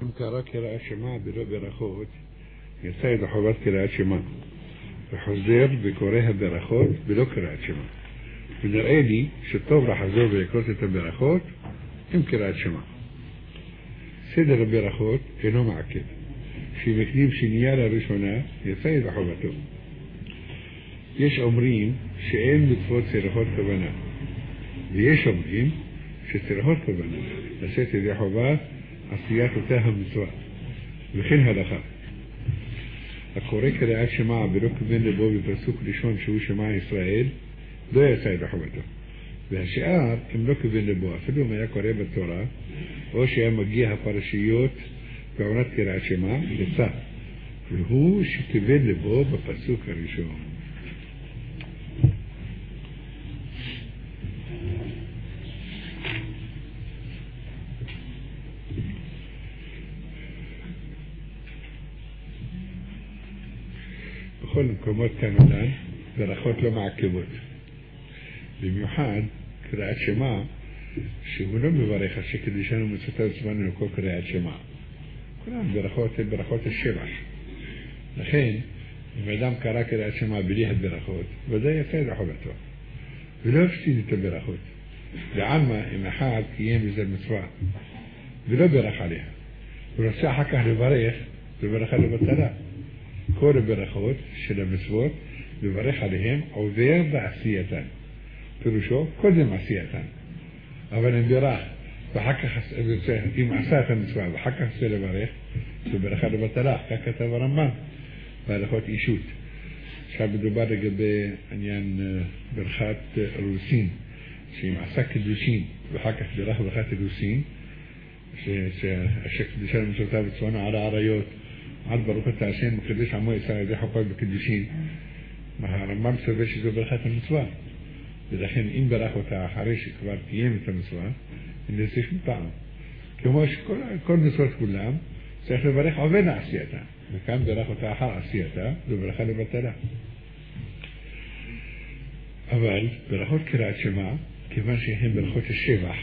קרא קריאת שמע בלא ברכות, יצא ידי חובת קריאת שמע, וחוזר וקורא הברכות בלא קריאת שמע. ונראה לי שטוב לחזור ולקרוא את הברכות עם קריאת שמע. סדר הברכות אינו מעכב. כשמקדים שנייה לראשונה, יצא ידי חובתו. יש אומרים שאין מצוות צריכות כוונה, ויש אומרים שצריכות כוונה, לשאת ידי חובה עשיית אותה המצווה, וכן הלכה. הקורא קריאת שמע ולא כיוון לבו בפסוק ראשון שהוא שמע ישראל, לא יצא ידי חובתו. והשאר הם לא כיוון לבו, אפילו אם היה קורא בתורה, או שהיה מגיע הפרשיות בעונת קריאת שמע, יצא. והוא שכיוון לבו בפסוק הראשון. בכל מקומות כמובן, ברכות לא מעכבות. במיוחד קריאת שמע, שהוא לא מברך על שקדישנו מצוותיו זמנו לכל קריאת שמע. כולם ברכות השבח. לכן, אם אדם קרא קריאת שמע בלי הברכות, ודאי יצא ידי חובתו. ולא הפסיד את הברכות. לעלמא, אם אחד קיים בזה מצווה, ולא ברך עליה. הוא רוצה אחר כך לברך, וברכה לבטלה. כל הברכות של המצוות, לברך עליהם, עובר בעשייתן. פירושו, קודם עשייתן. אבל אם ברך, ואחר כך אם עשה את המצווה, ואחר כך עשה לברך, זה ברכה לבטלה, כך כתב הרמב"ם, בהלכות אישות. עכשיו מדובר לגבי עניין ברכת רוסין, שאם עשה קידושין, ואחר כך ברך ברכת רוסין, שקדישנו מצוותיו וצוונו על העריות, על ברוך אתה השם, מקדש עמו ישראל ידי חופה בקידושין. הרמב"ם סובר שזו ברכת המצווה. ולכן אם ברך אותה אחרי שכבר קיים את המצווה, אין לזה שום טעם. כמו שכל מצוות כולם, צריך לברך עובד עשייתה. וכאן ברך אותה אחר עשייתה, זו ברכה לבטלה. אבל ברכות קריאת שמע, כיוון שהן ברכות השבח,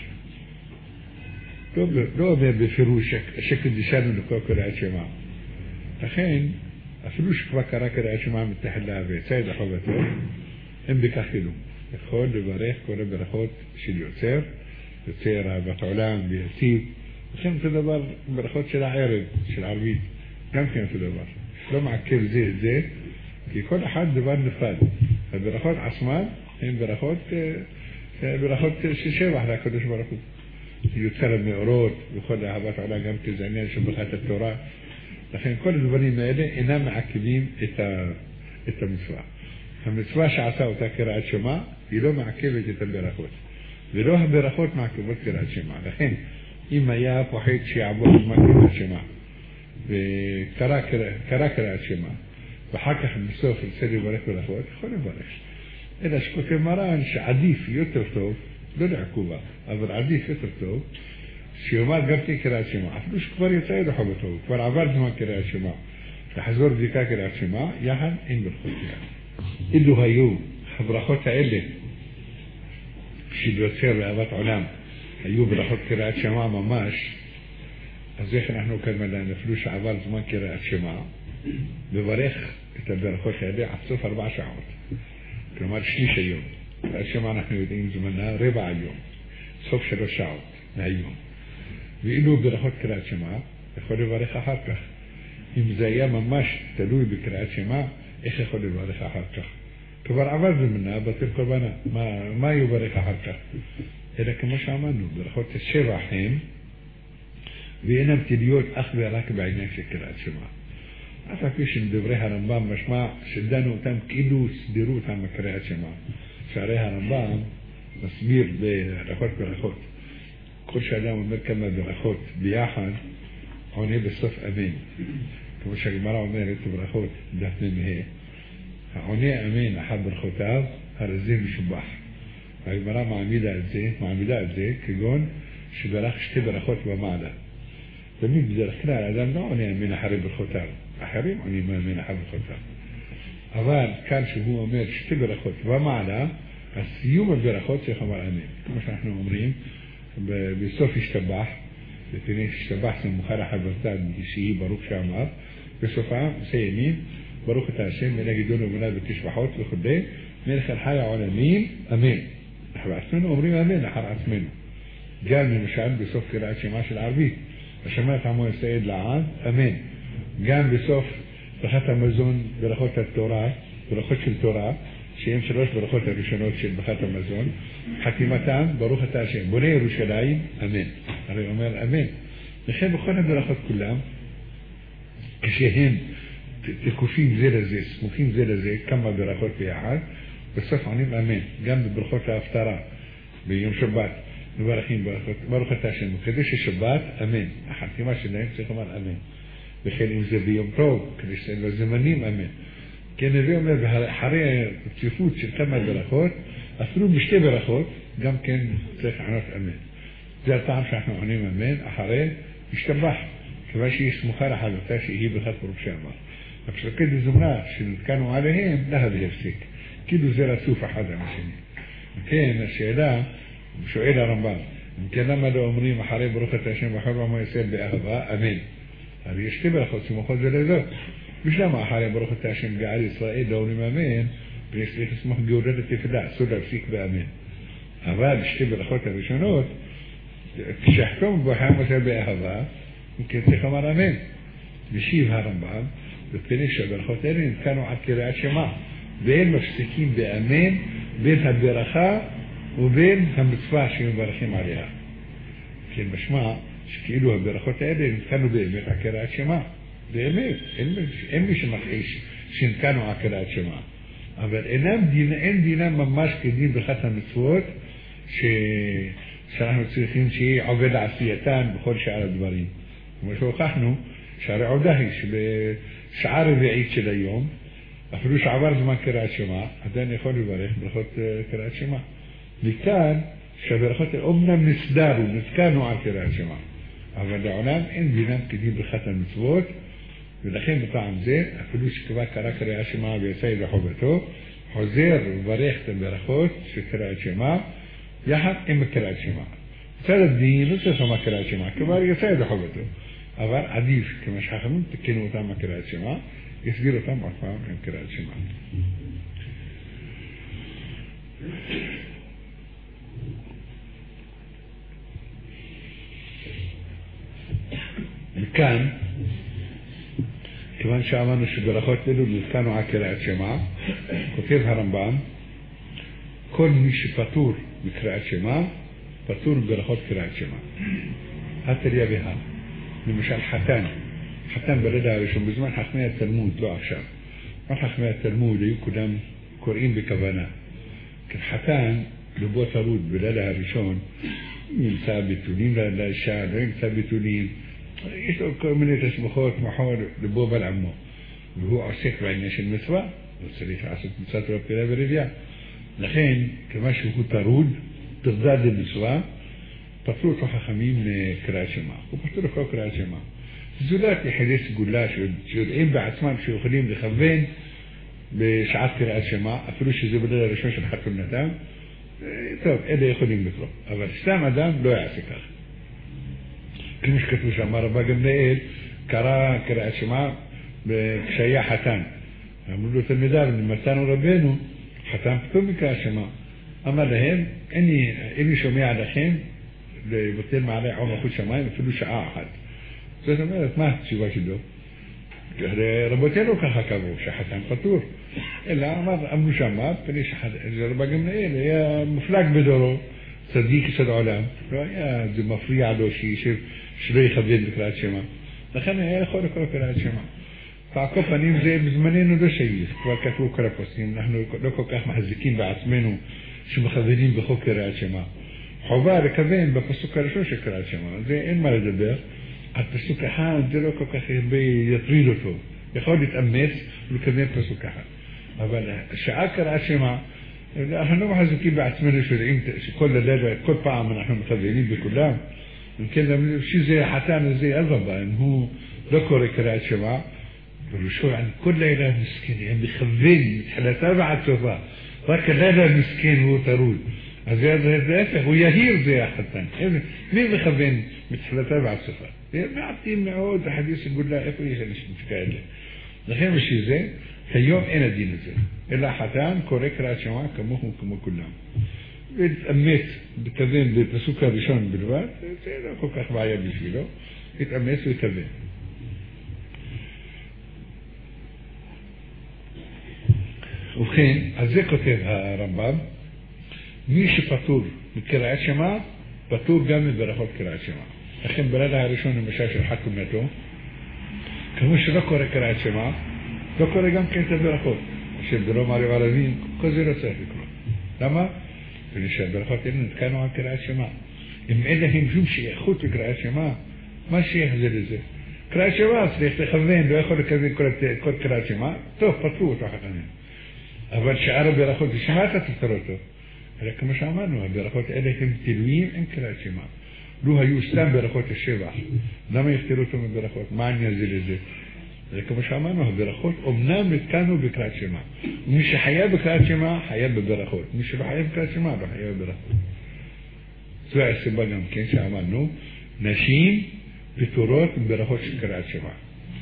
לא אומר בפירוש שקדישנו לכל קריאת שמע. לכן, אפילו שכבר קרא קריאת שמע מתחת לאוויר, יצא ידי חובתו, אין בכך חילום. יכול לברך כל הברכות של יוצר אהבת עולם ויציב, וכן אותו דבר ברכות של הערב, של ערבית, גם כן אותו דבר. לא מעכב זה את זה, כי כל אחד דבר נפרד. הברכות עצמן הן ברכות של שבח לקדוש ברוך הוא. יוצר המאורות וכל אהבת עולם גם כן זה עניין של ברכת התורה. לכן כל הדברים האלה אינם מעכבים את המצווה. המצווה שעשה אותה קריאת שמע היא לא מעכבת את הברכות, ולא הברכות מעכבות קריאת שמע. לכן אם היה פוחד שיעבור זמן קריאת שמע וקרא קריאת שמע ואחר כך בסוף ירצה לברך ברכות, יכול לברך. אלא שכותב מרן שעדיף יותר טוב, לא לעקובה, אבל עדיף יותר טוב שיאמר גם קריאת שמע, אפילו שכבר יצא ידי חובתו, כבר עבר זמן קריאת שמע, לחזור בדיקה קריאת שמע, יחד אין ברכות יחד. אילו היו הברכות האלה של יוצר ואהבת עולם היו ברכות קריאת שמע ממש, אז איך אנחנו כאן מדעים, אפילו שעבר זמן קריאת שמע, לברך את הברכות האלה עד סוף 4 שעות, כלומר שליש היום. קריאת שמע אנחנו יודעים זמנה רבע היום, סוף 3 שעות מהיום. ואילו ברכות קריאת שמע יכול לברך אחר כך. אם זה היה ממש תלוי בקריאת שמע, איך יכול לברך אחר כך? כבר עבר זמנה, בטל קורבנה. מה יברך אחר כך? אלא כמו שאמרנו, ברכות השבח הם, ואינם תלויות אך ורק בעניין של קריאת שמע. אף על פי שדברי הרמב"ם משמע שדנו אותם כאילו סדירו אותם בקריאת שמע. שהרי הרמב"ם מסביר ברכות. כל שאדם אומר כמה ברכות ביחד, עונה בסוף אמן. כמו שהגמרא אומרת ברכות דף מ"ה, העונה אמן אחת ברכותיו, הרי זה משובח. והגמרא מעמידה את זה כגון שברך 2 ברכות במעלה. תמיד בדרך כלל האדם לא עונה אמן אחרי ברכותיו, אחרים עונים אמן אחרי ברכותיו. אבל כאן שהוא אומר 2 ברכות במעלה, אז סיום הברכות צריך לומר אמן. כמו שאנחנו אומרים בסוף השתבח, بتنين اشتبحنا مخالحة برداد شيء باروخ شامار بصفة سيمين باروخ تاشم نلاقي دونه ومناد بتشبحوت بخدين من الحياة على مين أمين أحبعت منه أمرين أمين أحرعت منه جاء من مشاعر بصف قراءة شماش العربي عشان ما يفهموا السيد لعاد أمين جاء بصف بخط أمازون برخوت التوراة برخوت التوراة شيء شلوش برخوت الرشانوت شيء بخط أمازون حكيمتان بروخ تاشم بني يروشلايم أمين هذا يومير أمين نخيل بخونا برخوت كلهم كشيهم تكوفين زي سموكين زي كما برخوت في أحد بصف عنيم أمين جنب برخوت أفترا بيوم شبات نبارخين برخوت تاشم كدش الشبات أمين أحد كما شلين سيكمان أمين بخير إنزل بيوم روب كدش الزمانيم أمين كان اليوم بحرية تفوت شلتما برخوت أثرو مشتي برخوت جم كان ثلاث عنات أمين زي طعم شحنا عنيم أمين أحرية يشتبح كماشي اسمه خارح على تاشي هي بخط بربشامة بس كده الزملاء اللي كانوا عليهم لها بيفسك كده زي رسوف حدا مشيني كان الشيلة شو إلى رمضان يمكن لما لو أمري محارب بروخة عشان بحبه ما يصير بأهباء أمين هذا يشتبه خصي مخوز لذا مش لما حارب بروخة عشان قاعد إسرائيل دوري مامين بيصير اسمه جودة التفداء سودا فيك بأمين هذا يشتبه أخوته بشنوت تشحكم بحام يصير بأهباء يمكن تخمر أمين بشيب هرمبان بتنشأ بالخوتين كانوا على كراء شماء بين مفسكين بأمين بينها برخاء وبين هم بتفاش يبارخين عليها كين مشمع شكيلوها برخوتين كانوا بأمين على كراء شماء بأمين إمش مخيش شين كانوا على كراء شماء أما إنام دينا مماش كدين بختم الصوت شنحن تسيخين شيء عقد عصيتان بخل شعر الدبارين ومش وقحنو شارع دهيش بشعار بعيد شل اليوم أفلوش عبار زمان كراء شماء هداني يخولي باريخ برخوت كراء شماء لكان شبرخوت أمنا نسدارو نسكانوا على كراء شماء أما دعونام إن دينام كدين بختم الصوت ودخين بطعم زين أفلوش كبا كراء شماء بيسايد حبته حزير وباريخ تنبرخوت كراء شماء يحق إما كراء شماء ثلاث دين وتسمى كراء شماء كبار يسايد حبته أغار عديف كما شحخمون تكينوا تام كراء شماء يسجلوا تام أفهم من كراء شماء كان كمان شامانو شبرخوت لدو اللي كانوا على كراء شماء كتير هرمبان كل مش فطور بكراء شماء فطور برخوت كراء شماء حتى ليا بها لمشان حتان بلدها وشون بزمان حكمية التلمود لو عشان ما حكمية التلمود يكودم كورين بكبانا كان حتان لبو ترود بلدها رشون يثابتونين لا الشعر يثابتونين يسأل من يتسبخوت محور لبو بالعمو وهو عسيك بعينيش المثوى والسريح عسيك مساترة بكلا بريديا لخين كماش هو ترود تغداد المثوى بطلوا صحة خميم كراء شماء وبطلوا كراء كراء شماء زولات يحدث قلاش شو بعثمان شو خليم لخفين بشعات كراء شماء أفلوش زبدالة رشوش الحطوا الندام طب إذا يخليم بطلوا أول إسلام أدام لو يعسكر كمش كتوش أمارة باقي من إيه كراء شماء بشياء حتان عملوا المدار من مرتان وربينه حتان بطلوا كراء شماء أما لهم إني شميع لخين بطل معلي عمر خود شماء مفلوش أحد زي ما تشوفش ده ربطينه كحكمه شحتان فطور إلا أمر أمر شماء فليش حد ربع من إيه يا مفلاك بدره صديقي صد علام يا زي مفري على شيء شري خبير بكرات شماء دخلنا يا خور كرات شماء فعقب نيم زي بزمانين وده شيء وكتبوا كرافسين نحن لكو كه محزكين بعثمنه شو مخذلين بخو كرات شماء حوار كذين بفسوكر شو شكرات شماء زي إن مرد البير الفسوكر حان دلوكو كخير بي يطريدو تو يخوض يتأمس ولكذين فسوكر حان أولا شعاكر عشماء احنا محزكين بعثمنه شو كل الليلة كل طعم نحن مخذلين بكلام يمكن شيء زي حتان زي الربا إن هو ذكر كرات شماء شو عن كل ليلة مسكين يعني بخذين حلا تابعة توفا ذاك الليلة مسكين هو ترود אז זה להפך, הוא יהיר זה החתן. מי מכוון מתחילתה ועד סופה? מעטים מאוד החדיס יقول לה איפה יש אנשים כאלה. לכן בשביל זה, כיום אין הדין הזה. אלא החתן קורא קריאת שמע כמוהו כמו כולם. להתאמץ, בכוון בפסוק הראשון בלבד, זה לא כל כך בעיה בשבילו. להתאמץ וכוון. ובכן, אז זה כותב הרמב"ם, מי שפטור מקריאת שמע, פטור גם מברכות קריאת שמע. לכן בלילה הראשון למשל של חג כהונתו, כמו שלא קורא קריאת שמע, לא קורא גם כן את הברכות. השם דרום ערב ערבים, כל זה לא צריך לקרוא. למה? בגלל שהברכות האלה נתקענו על קריאת שמע. אם אין להם שום שייכות לקריאת שמע, מה שייך זה לזה? קריאת שמע צריך לכוון, לא יכול לכוון כל קריאת שמע, טוב, פטרו אותו חכמים. אבל שאר הברכות, ושמע אתה תפתר אותו. אלא כמו שאמרנו, הברכות האלה הם תלויים עם קריאת שמע. לו היו סתם ברכות השבח, למה יפתרו אותו מברכות? מה העניין זה לזה? אלא כמו שאמרנו, הברכות אומנם נתקענו בקריאת שמע. ומי שחייב בקריאת שמע, חייב בברכות. מי שלא חייב בקריאת שמע, לא חייב בברכות. זו הסיבה גם כן שאמרנו, נשים פטורות בברכות של קריאת שמע.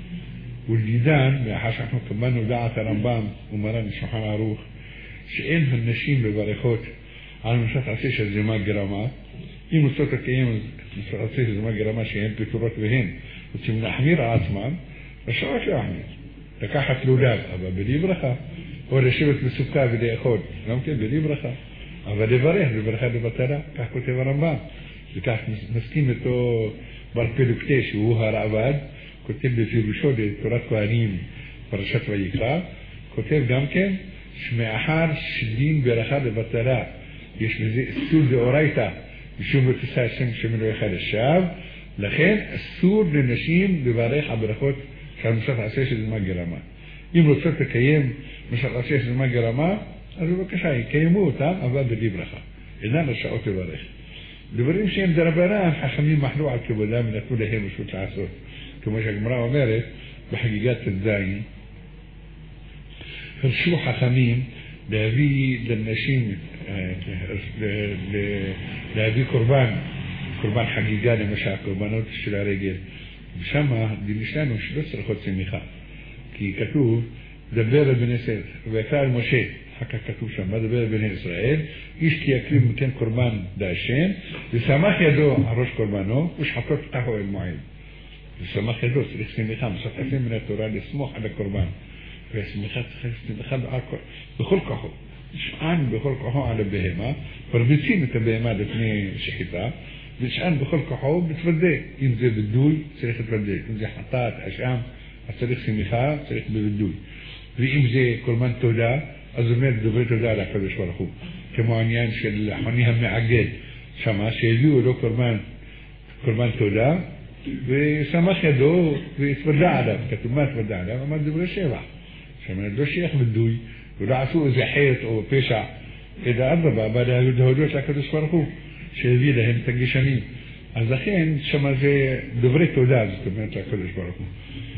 ולדידן, מאחר שאנחנו קבלנו דעת הרמב"ם ומרן שולחן ערוך, שאין הנשים בברכות על משפט עשה של זימה גרמה, אם רוצות לקיים משפט עשה של זימה גרמה שהן פטורות והן רוצים להחמיר על עצמם, אפשר להחמיר. לקחת לולב, אבל בלי ברכה, או לשבת בסוכה ולאכול, גם כן בלי ברכה. אבל לברך, בברכה לבטלה, כך כותב הרמב"ם. וכך מסכים איתו בר פלוגתא שהוא הרעב"ד, כותב בפירושו לתורת כהנים פרשת ויקרא, כותב גם כן שמאחר שדין ברכה לבטלה יש בזה איסור דאורייתא משום ותישא השם שמלואך לשווא, לכן אסור לנשים לברך הברכות של משפט עשה של זימה גרמה. אם רוצות לקיים משפט עשה של זימה גרמה, אז בבקשה יקיימו אותם, אבל בלי ברכה, אינן רשאות לברך. דברים שהם דרבנן, חכמים מחלו על כבודם ונתנו להם רשות לעשות, כמו שהגמרא אומרת בחגיגת ט"ז, הרשו חכמים להביא לנשים, להביא קורבן חגיגה למשל, קורבנות של הרגל, ושם דין שלנו שלא צריכות שמחה, כי כתוב דבר בני ישראל, ויקרא אל משה, אחר כך כתוב שם, דבר בני ישראל, איש כי יקריב מכן קורבן להשם, ושמח ידו על ראש קורבנו, ושחטות פתחו אל מועד. ושמח ידו, צריך שמחה, משחטים מן התורה לסמוך על הקורבן. והשמחה צריך שמחה בכל כוחו. נשען בכל כוחו על הבהמה, פרביצים את הבהמה לפני שחיטה, ונשען בכל כוחו בתוודה. אם זה בדוי, צריך לתוודה. אם זה חטאת, אשם, אז צריך שמחה, צריך בבדוי. ואם זה קורבן תודה, אז אומר דברי תודה על הקדוש ברוך הוא. כמו העניין של חוני המעגל, שמה שהביאו לו קורבן תודה, ושמח ידו והתוודה עליו, כתוב מה התוודה עליו, אמר דברי שבח. שאומר, לא שייך בדוי, ולא עשו איזה חטא או פשע, אלא אדרבה, בא להודות לקדוש ברוך הוא, שהביא להם את הגשמים. אז לכן, שמה זה דברי תודה, זאת אומרת לקדוש ברוך הוא.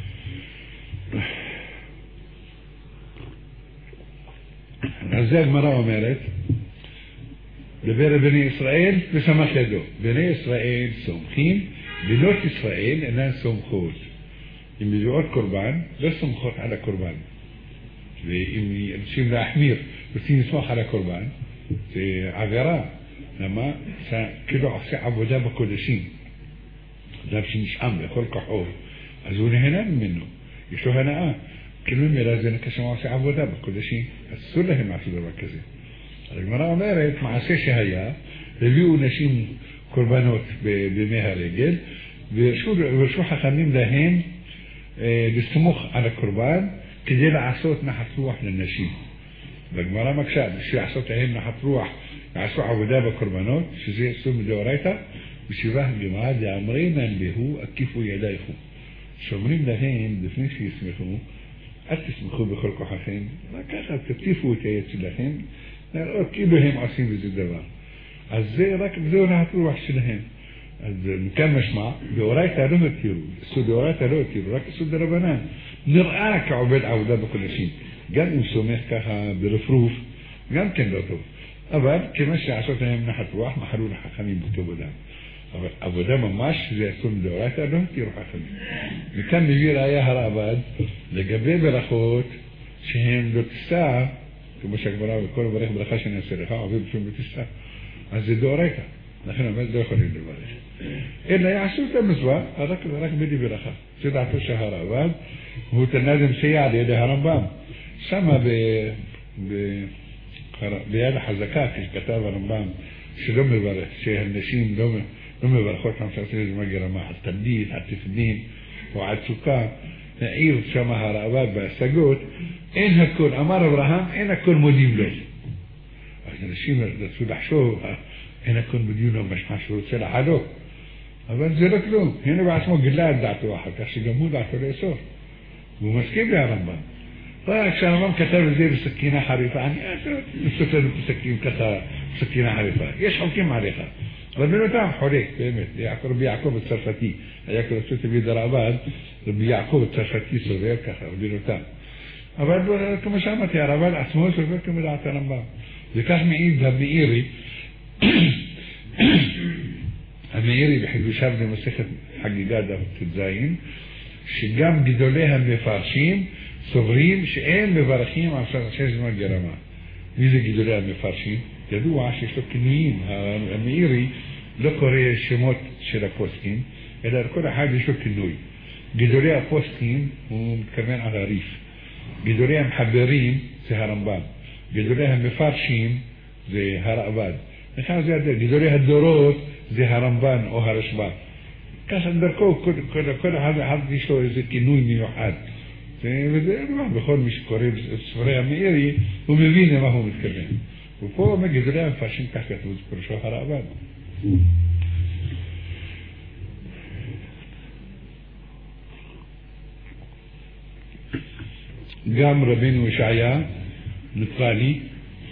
אז זה הגמרא אומרת, דבר בני ישראל ושמח ידו. בני ישראל סומכים, בנות ישראל אינן סומכות. אם מביאות קורבן, לא סומכות על הקורבן. ואם רוצים להחמיר, רוצים לסמוך על הקורבן, זה עבירה. למה? כאילו עושה עבודה בקודשים. אדם שנשעם לכל כוחו, אז הוא נהנה ממנו. יש לו הנאה. כאילו ממילא זה כשמה עושה עבודה בקודשים. אסור להם לעשות דבר כזה. הגמרא אומרת, מעשה שהיה, הביאו נשים קורבנות בימי הרגל, ורשו חכמים להם לסמוך על הקורבן, כדי לעשות נחת רוח לנשים. והגמרא מקשה, בשביל לעשות להם נחת רוח, לעשו עבודה בקורבנות, שזה אסור מדאורייתא, בשבעה הגמרא דאמרינן בהו, עקיפו ידייכו. שאומרים להם, לפני שיסמכו, אל תסמכו בכל כוחכם, רק ככה תטיפו את היד שלכם, להראות כאילו הם עושים בזה דבר. אז זה רק בזהו נחת רוח שלהם. אז מכאן משמע, דאורייתא לא התירו, אסור דאורייתא לא התירו, רק אסור דרבנן. נראה כעובד עבודה בקודשים. גם אם סומך ככה ברפרוף, גם כן לא טוב. אבל כמה שעשות להם נחת רוח, מחלו לחכמים בכבודם. אבל עבודה ממש זה אסור מדאורייתא, לא התירו חכמים. וכאן מביא ראיה הרעב"ד לגבי ברכות שהן לא תישא, כמו שהגמרא וכל ברך ברכה שנעשה לך, עובד בשום בתישא. אז זה דאורייתא. לכן באמת לא יכולים לברך. אלא יעשו את המצווה, רק בלי ברכה. זה דעתו של הרעב"ד, והוא תנא דמסייע על ידי הרמב"ם. שמה ביד החזקה, כשכתב הרמב"ם, שלא מברך, שהנשים לא מברכות למשל זמן גרמה, על תלמיד, על תפנין או על סוכה, העיר שמה הרעב"ד בהשגות, אין הכל, אמר אברהם, אין הכל מודים לו. אז אנשים רצו לחשוב, אין הכל מודים לו משמע שהוא רוצה לחלוק. אבל זה לא כלום. הנה בעצמו גילה את דעתו אחר כך, שגם הוא דעתו לאסור. והוא מסכים להרמב"ם. רק כשהרמב"ם כתב את זה בסכינה חריפה, אני אסור לנו בסכינה חריפה. יש חוקים עליך. אבל בינותם חולק, באמת. רבי יעקב הצרפתי, היה כרצות תביד הרעב"ד, רבי יעקב הצרפתי סובר ככה, בינותם. אבל כמו שאמרתי, הרעב"ד עצמו סובר כמו דעת הרמב"ם. וכך מעיד המאירי, המאירי בחידושיו למסכת חגיגה דף ט"ז, שגם גדולי המפרשים סוברים שאין מברכים על שש זמן גרמה. מי זה גדולי המפרשים? ידוע שיש לו כינויים. המאירי לא קורא שמות של הפוסקים, אלא כל אחד יש לו כינוי. גדולי הפוסקים הוא מתכוון על הריף. גדולי המחברים זה הרמב"ם. גדולי המפרשים זה הרעב"ד. וכך זה הדרך. גדולי הדורות זה הרמב"ן או הרשב"א. ככה דרכו כל אחד יש לו איזה כינוי מיוחד. וזה בכל מי שקורא בספרי המאירי הוא מבין למה הוא מתכוון. ופה גדולי המפרשים כך כתוב, זה פרשו הרעב"ד. גם רבינו ישעיה נטרלי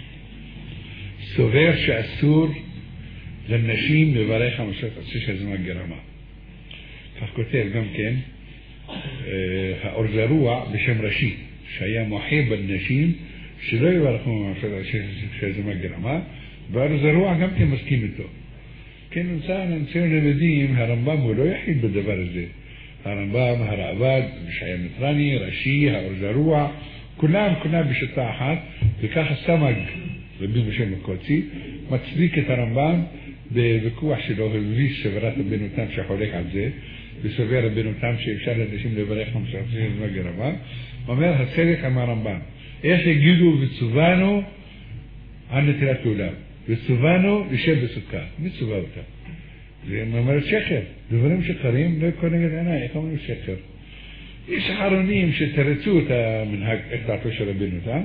סובר שאסור לנשים לברך המשך שש זמן גרמה. כך כותב גם כן האור זרוע בשם רש"י, שהיה מוחה בנשים שלא יברכו המשך שש זמן גרמה, והאור זרוע גם כן מסכים איתו. כן, נמצא למדים, הרמב"ם הוא לא יחיד בדבר הזה. הרמב"ם, הרעב"ד, ישעיה נטרני, רש"י, האור זרוע, כולם בשיטה אחת, וככה סמ"ג רבי משה מקוצי מצדיק את הרמב"ם בוויכוח שלו, הביא סברת רבנותם שחולק על זה, וסובר רבנותם שאפשר לאנשים לברך המשך זמן גרמה. אומר הצדק עם הרמב"ם, איך יגידו וצוונו על נטילת עולם, וצוונו לשב בסוכה. מי צווה אותה? זה אומרת שקר, דברים שקרים לא יקרו נגד עיניי. איך אומרים שקר? יש אחרונים שתרצו את המנהג, את דעתו של רבנותם,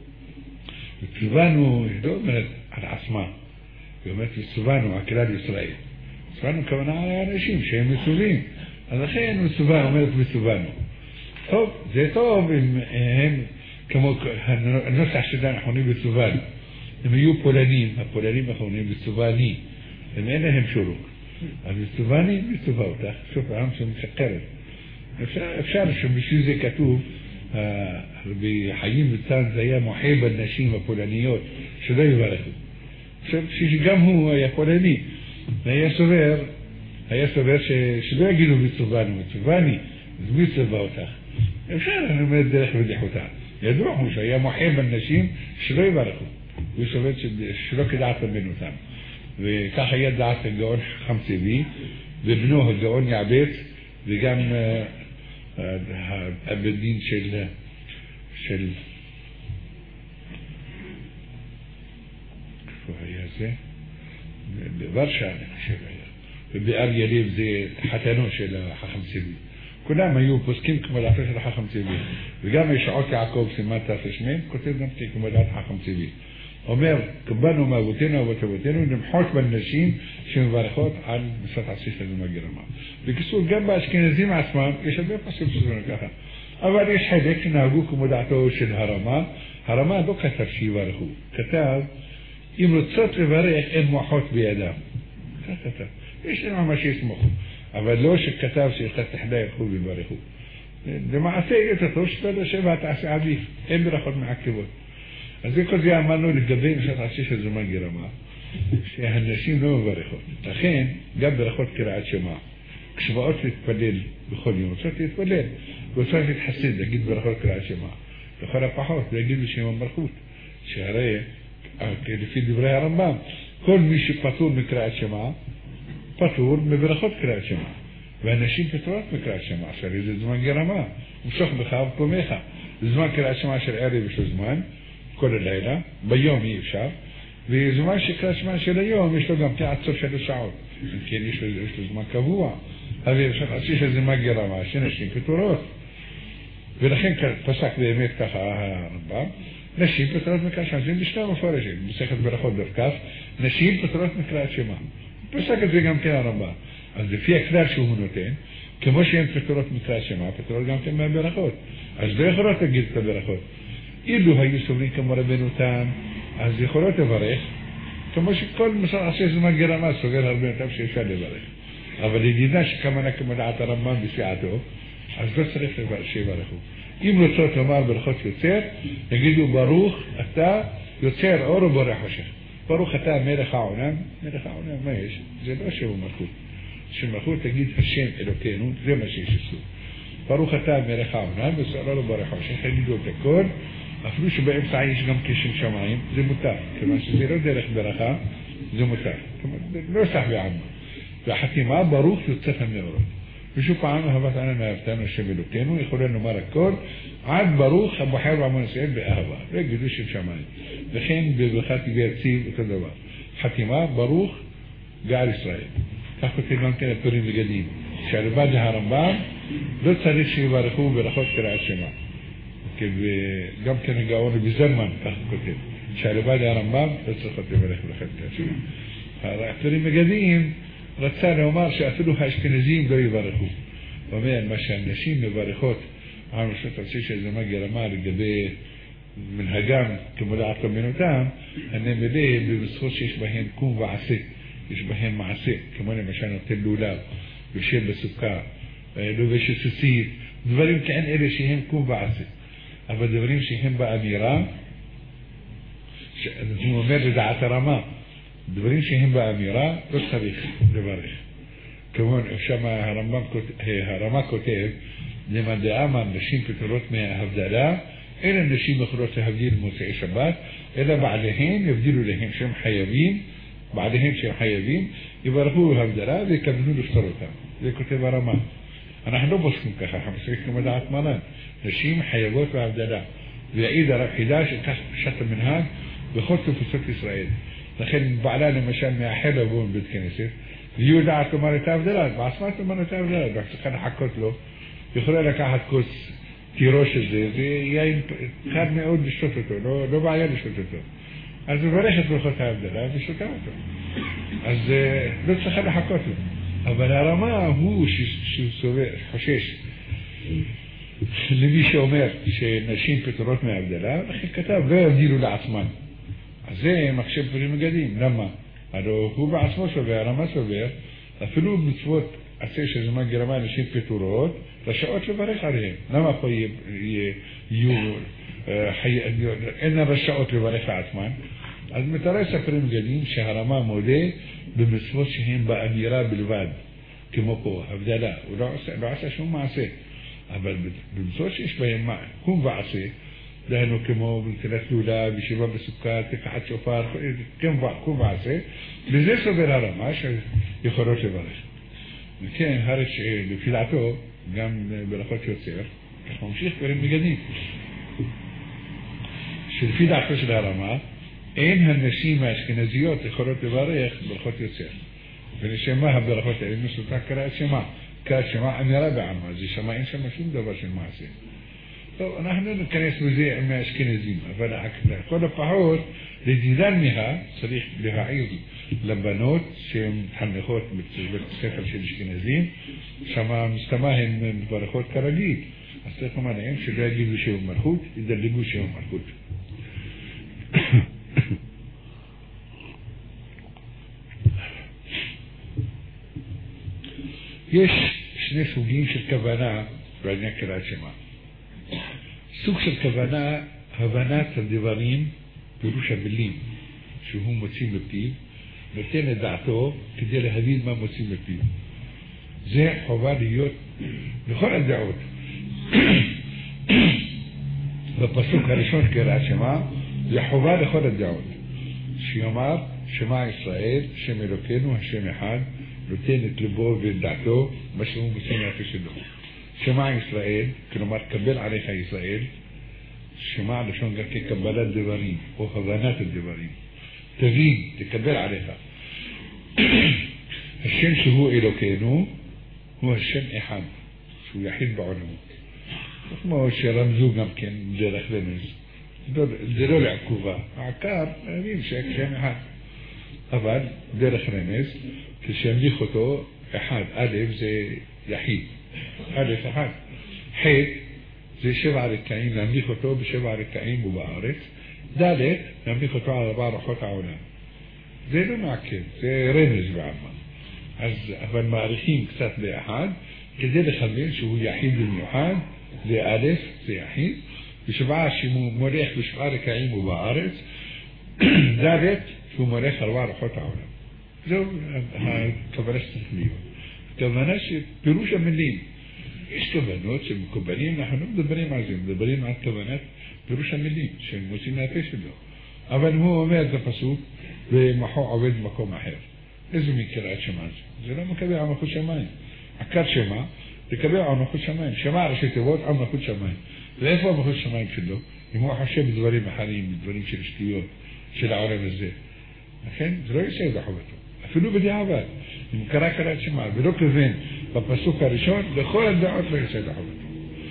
וצוונו, היא לא אומרת על עצמה, היא אומרת וצוונו על כלל ישראל. צוונו כוונה על האנשים שהם מצווים, אז לכן מצווה אומרת וצוונו. טוב, זה טוב אם הם כמו הנוסח שלנו האחרונים וצוונו, הם יהיו פולנים, הפולנים האחרונים וצווני, הם אין להם שורוק. אז וצווני וצווה אותך, שוב העם שמשקרת. אפשר שבשביל זה כתוב, רבי חיים ויצן זה היה מוחה בנשים הפולניות שלא יברכו. שגם הוא היה פולני, והיה סובר שלא יגידו מצוונו, מצווני, אז מי צווה אותך? אפשר, אני אומר דרך בדיחותה. ידוע הוא שהיה מוחה בנשים שלא יברכו. הוא סובר שלא כדעת רבנותם. וכך היה דעת הגאון חכם צבי, ובנו הגאון יעבץ, וגם הבדין של איפה היה זה? בוורשה אני חושב היה. ובאריה לב זה חתנו של החכם צבי. כולם היו פוסקים כמו דעתו של החכם צבי. וגם ישעות יעקב סימן תרשמין, כותב גם כמו דעת החכם צבי. אומר, קבלנו מאבותינו ואבותינו למחות בנשים שמברכות על מצוות עשי של זמן גרמה. בקיצור, גם באשכנזים עצמם יש הרבה פסוקים שזמן ככה. אבל יש חלק שנהגו כמו דעתו של הרמה. הרמה לא כתב שיברכו. כתב, אם רוצות לברך אין מוחות בידם. כך כתב. יש להם ממש יסמכו. אבל לא שכתב שאתה תחדה ילכו ויברכו. למעשה יהיה טוב שאתה לא שבע תעשה עדיף. אין ברכות מעכבות. אז זה כל זה אמרנו לגבי משת עשה של זמן גרמה, שהנשים לא מברכות. לכן, גם ברכות קריאת שמע. כשבאות להתפלל בכל יום, רוצות להתפלל, ורוצות להתחסד, להגיד ברכות קריאת שמע. לכל הפחות, להגיד בשם המלכות, שהרי, לפי דברי הרמב"ם, כל מי שפטור מקריאת שמע, פטור מברכות קריאת שמע. והנשים פטורות מקריאת שמע, שהרי זה זמן גרמה, משוך בך וקומך. זמן קריאת שמע של ערב יש לו זמן, כל הלילה, ביום אי אפשר, וזמן שקריאת שמע של היום יש לו גם עד סוף 3 שעות. כן, יש לו זמן קבוע. אבל יש עשי זמן גרמה, שנשים פטורות. ולכן פסק באמת ככה הרמב"ם, נשים פטורות מקריאת שמע, זה משנה מפורשת, מסכת ברכות דף, נשים פטורות מקריאת שמע. פסק את זה גם כן הרמב"ם. אז לפי הכלל שהוא נותן, כמו שהן פטורות מקריאת שמע, פטורות גם כן מהברכות. אז לא יכולות להגיד את הברכות. אילו היו סובלים כמו רבנו תם, אז יכולות לברך, כמו שכל משל עשה זמן גרמה סובר הרבה יותר שאפשר לברך. אבל ידידה שכמנה כמו דעת הרמב"ם בסיעתו, אז לא צריך שיברכו. אם רוצות לומר ברכות יוצר, יגידו ברוך אתה יוצר אור ובורא חושך. ברוך אתה מלך העולם, מלך העולם מה יש? זה לא שם מלכות. שם מלכות תגיד השם אלוקינו, זה מה שיש אסור. ברוך אתה מלך העולם, וסער אור ובורא חושך, יגידו את הכל, אפילו שבאמצע יש גם כשם שמיים, זה מותר. כיוון שזה לא דרך ברכה, זה מותר. לא סחבי עמה. והחתימה ברוך יוצאת המאורות. ושוב פעם אהבת ענן אהבתנו השם אלוקינו, יכולים לומר הכל, עד ברוך הבוחר בעמון ישראל באהבה, לא יגידו שם שמיים. וכן בברכת ויציב אותו דבר. חתימה ברוך גאל ישראל. כך כותב גם כן הפורים וגדים. שהלבד הרמב"ם לא צריך שיברכו ברכות קריאת שמע. גם כן הגאון בזלמן, כך כותב. שהלבד הרמב"ם לא צריכות לברך ברכות קריאת שמע. הפורים וגדים רצה לומר שאפילו האשכנזים לא יברכו. הוא אומר, מה שהנשים מברכות על רשות עשי של זמן גרמה לגבי מנהגם כמו דעת אמינותם, הנמלה במצוות שיש בהן קום ועשה, יש בהן מעשה, כמו למשל נוטל לולב, יושב בסוכה, לובש סוסית, דברים כאן אלה שהם קום ועשה. אבל דברים שהם באמירה, הוא אומר לדעת הרמה, דברים שהם באמירה לא צריך לברך. כמובן, שם הרמה כותב, למען דאמר נשים פטורות מההבדלה, אלה נשים יכולות להבדיל מוצאי שבת, אלא בעליהם יבדילו להם שהם חייבים, בעליהם שהם חייבים, יברכו בהבדלה ויקבלו לפתור אותם. זה כותב הרמה. אנחנו לא בושקים ככה, אנחנו מספיק כמו דעת מרן. נשים חייבות בהבדלה. ויעיד הרב חידש, כך פשט המנהג, בכל תפוצות ישראל. לכן בעלה למשל מאחר לבוא מבית כנסת, והיא יודעת לומר את ההבדלה, בעצמה תאמר את ההבדלה, לא צריכה לחכות לו, יכולה לקחת כוס תירוש הזה, זה יהיה קל מאוד לשתות אותו, לא בעיה לשתות אותו. אז מברכת ברכות ההבדלה ושותה אותו. אז לא צריכה לחכות לו. אבל הרמה הוא חושש למי שאומר שנשים פטורות מההבדלה, לכן כתב, לא יבדילו לעצמן. אז זה מחשב פורים וגדים. למה? הרי הוא בעצמו סובר, הרמה סובר, אפילו מצוות עשה של זמן גרמה נשים פטורות, רשאות לברך עליהם. למה פה יהיו, אין רשאות לברך לעצמן? אז מתרס הפורים וגדים שהרמה מודה במצוות שהן באמירה בלבד, כמו פה, הבדלה. הוא לא עשה שום מעשה. אבל במצוות שיש בהם קום ועשה, דהיינו כמו בנטילת לולה, בישיבה בסוכה, תקחת שופר, קום ועשה, בזה סובר הרמה שיכולות לברך. וכן, הרי שלפי דעתו, גם ברכות יוצר, כך ממשיך פורים וגדים. שלפי דעתו של הרמה, אין הנשים האשכנזיות יכולות לברך ברכות יוצר. ולשם מה הברכות האלה מסותה קריאת שמע. קריאת שמע אמירה בעלמא, זה שמע אין שם שום דבר של מעשה. טוב, אנחנו ניכנס בזה עם האשכנזים, אבל כל הפחות, לדידן מה, צריך להעיר לבנות שהן מתחנכות בבית ספר של אשכנזים, שמה מסתמה הן מברכות כרגיל. אז צריך לומר להם שלא יגידו שם מלכות, ידלגו שם מלכות. יש שני סוגים של כוונה בעניין קריאת שמע. סוג של כוונה, הבנת הדברים פירוש המילים שהוא מוציא מפיו, נותן את דעתו כדי להבין מה מוציא מפיו. זה חובה להיות בכל הדעות. בפסוק הראשון קריאת שמע, זה חובה לכל הדעות. שיאמר, שמע ישראל, שם אלוקינו, השם אחד, נותן את ליבו ואת דעתו, מה שהוא מוציא מהפה שלו. שמע ישראל, כלומר קבל עליך ישראל, שמע לשון גם כקבלת דברים, או הבנת הדברים. תבין, תקבל עליך. השם שהוא אלוקינו, הוא השם אחד, שהוא יחיד בעולמו. כמו שרמזו גם כן דרך רמז. זה לא לעקובה. העיקר, להבין שהשם אחד. אבל דרך רמז, כשהמליך אותו, אחד, א' זה יחיד. א' אחד. ח' זה 7 רקעים, להמליך אותו ב7 רקעים ובארץ. ד' להמליך אותו על 4 רוחות העולם. זה לא מעכב, זה רמז בעלמא. אז, אבל מעריכים קצת לאחד, כדי לכוון שהוא יחיד במיוחד, זה א', זה יחיד, ושבעה שהוא מולך ב7 רקעים ובארץ, ד' שהוא מולך 4 רוחות העולם. זהו הכוונה שצריך להיות. כוונה שפירוש המילים, יש כוונות שמקובלים, אנחנו לא מדברים על זה, מדברים על כוונת פירוש המילים, שהם מוצאים מהפה שלו. אבל הוא אומר את הפסוק, ומחו עובד במקום אחר. איזה מקראת שמע זה? זה לא מקבל על מלכות שמיים. עקר שמע, תקבל על מלכות שמיים. שמע ראשי תיבות על מלכות שמיים. ואיפה מלכות שמיים שלו? אם הוא חושב בדברים אחרים, בדברים של שטויות, של העולם הזה. לכן, זה לא יסייד לחובתו. אפילו בדיעבד. אם קרא קראת שמע, ולא כיוון בפסוק הראשון, לכל הדעות לא יסייד לחובתו.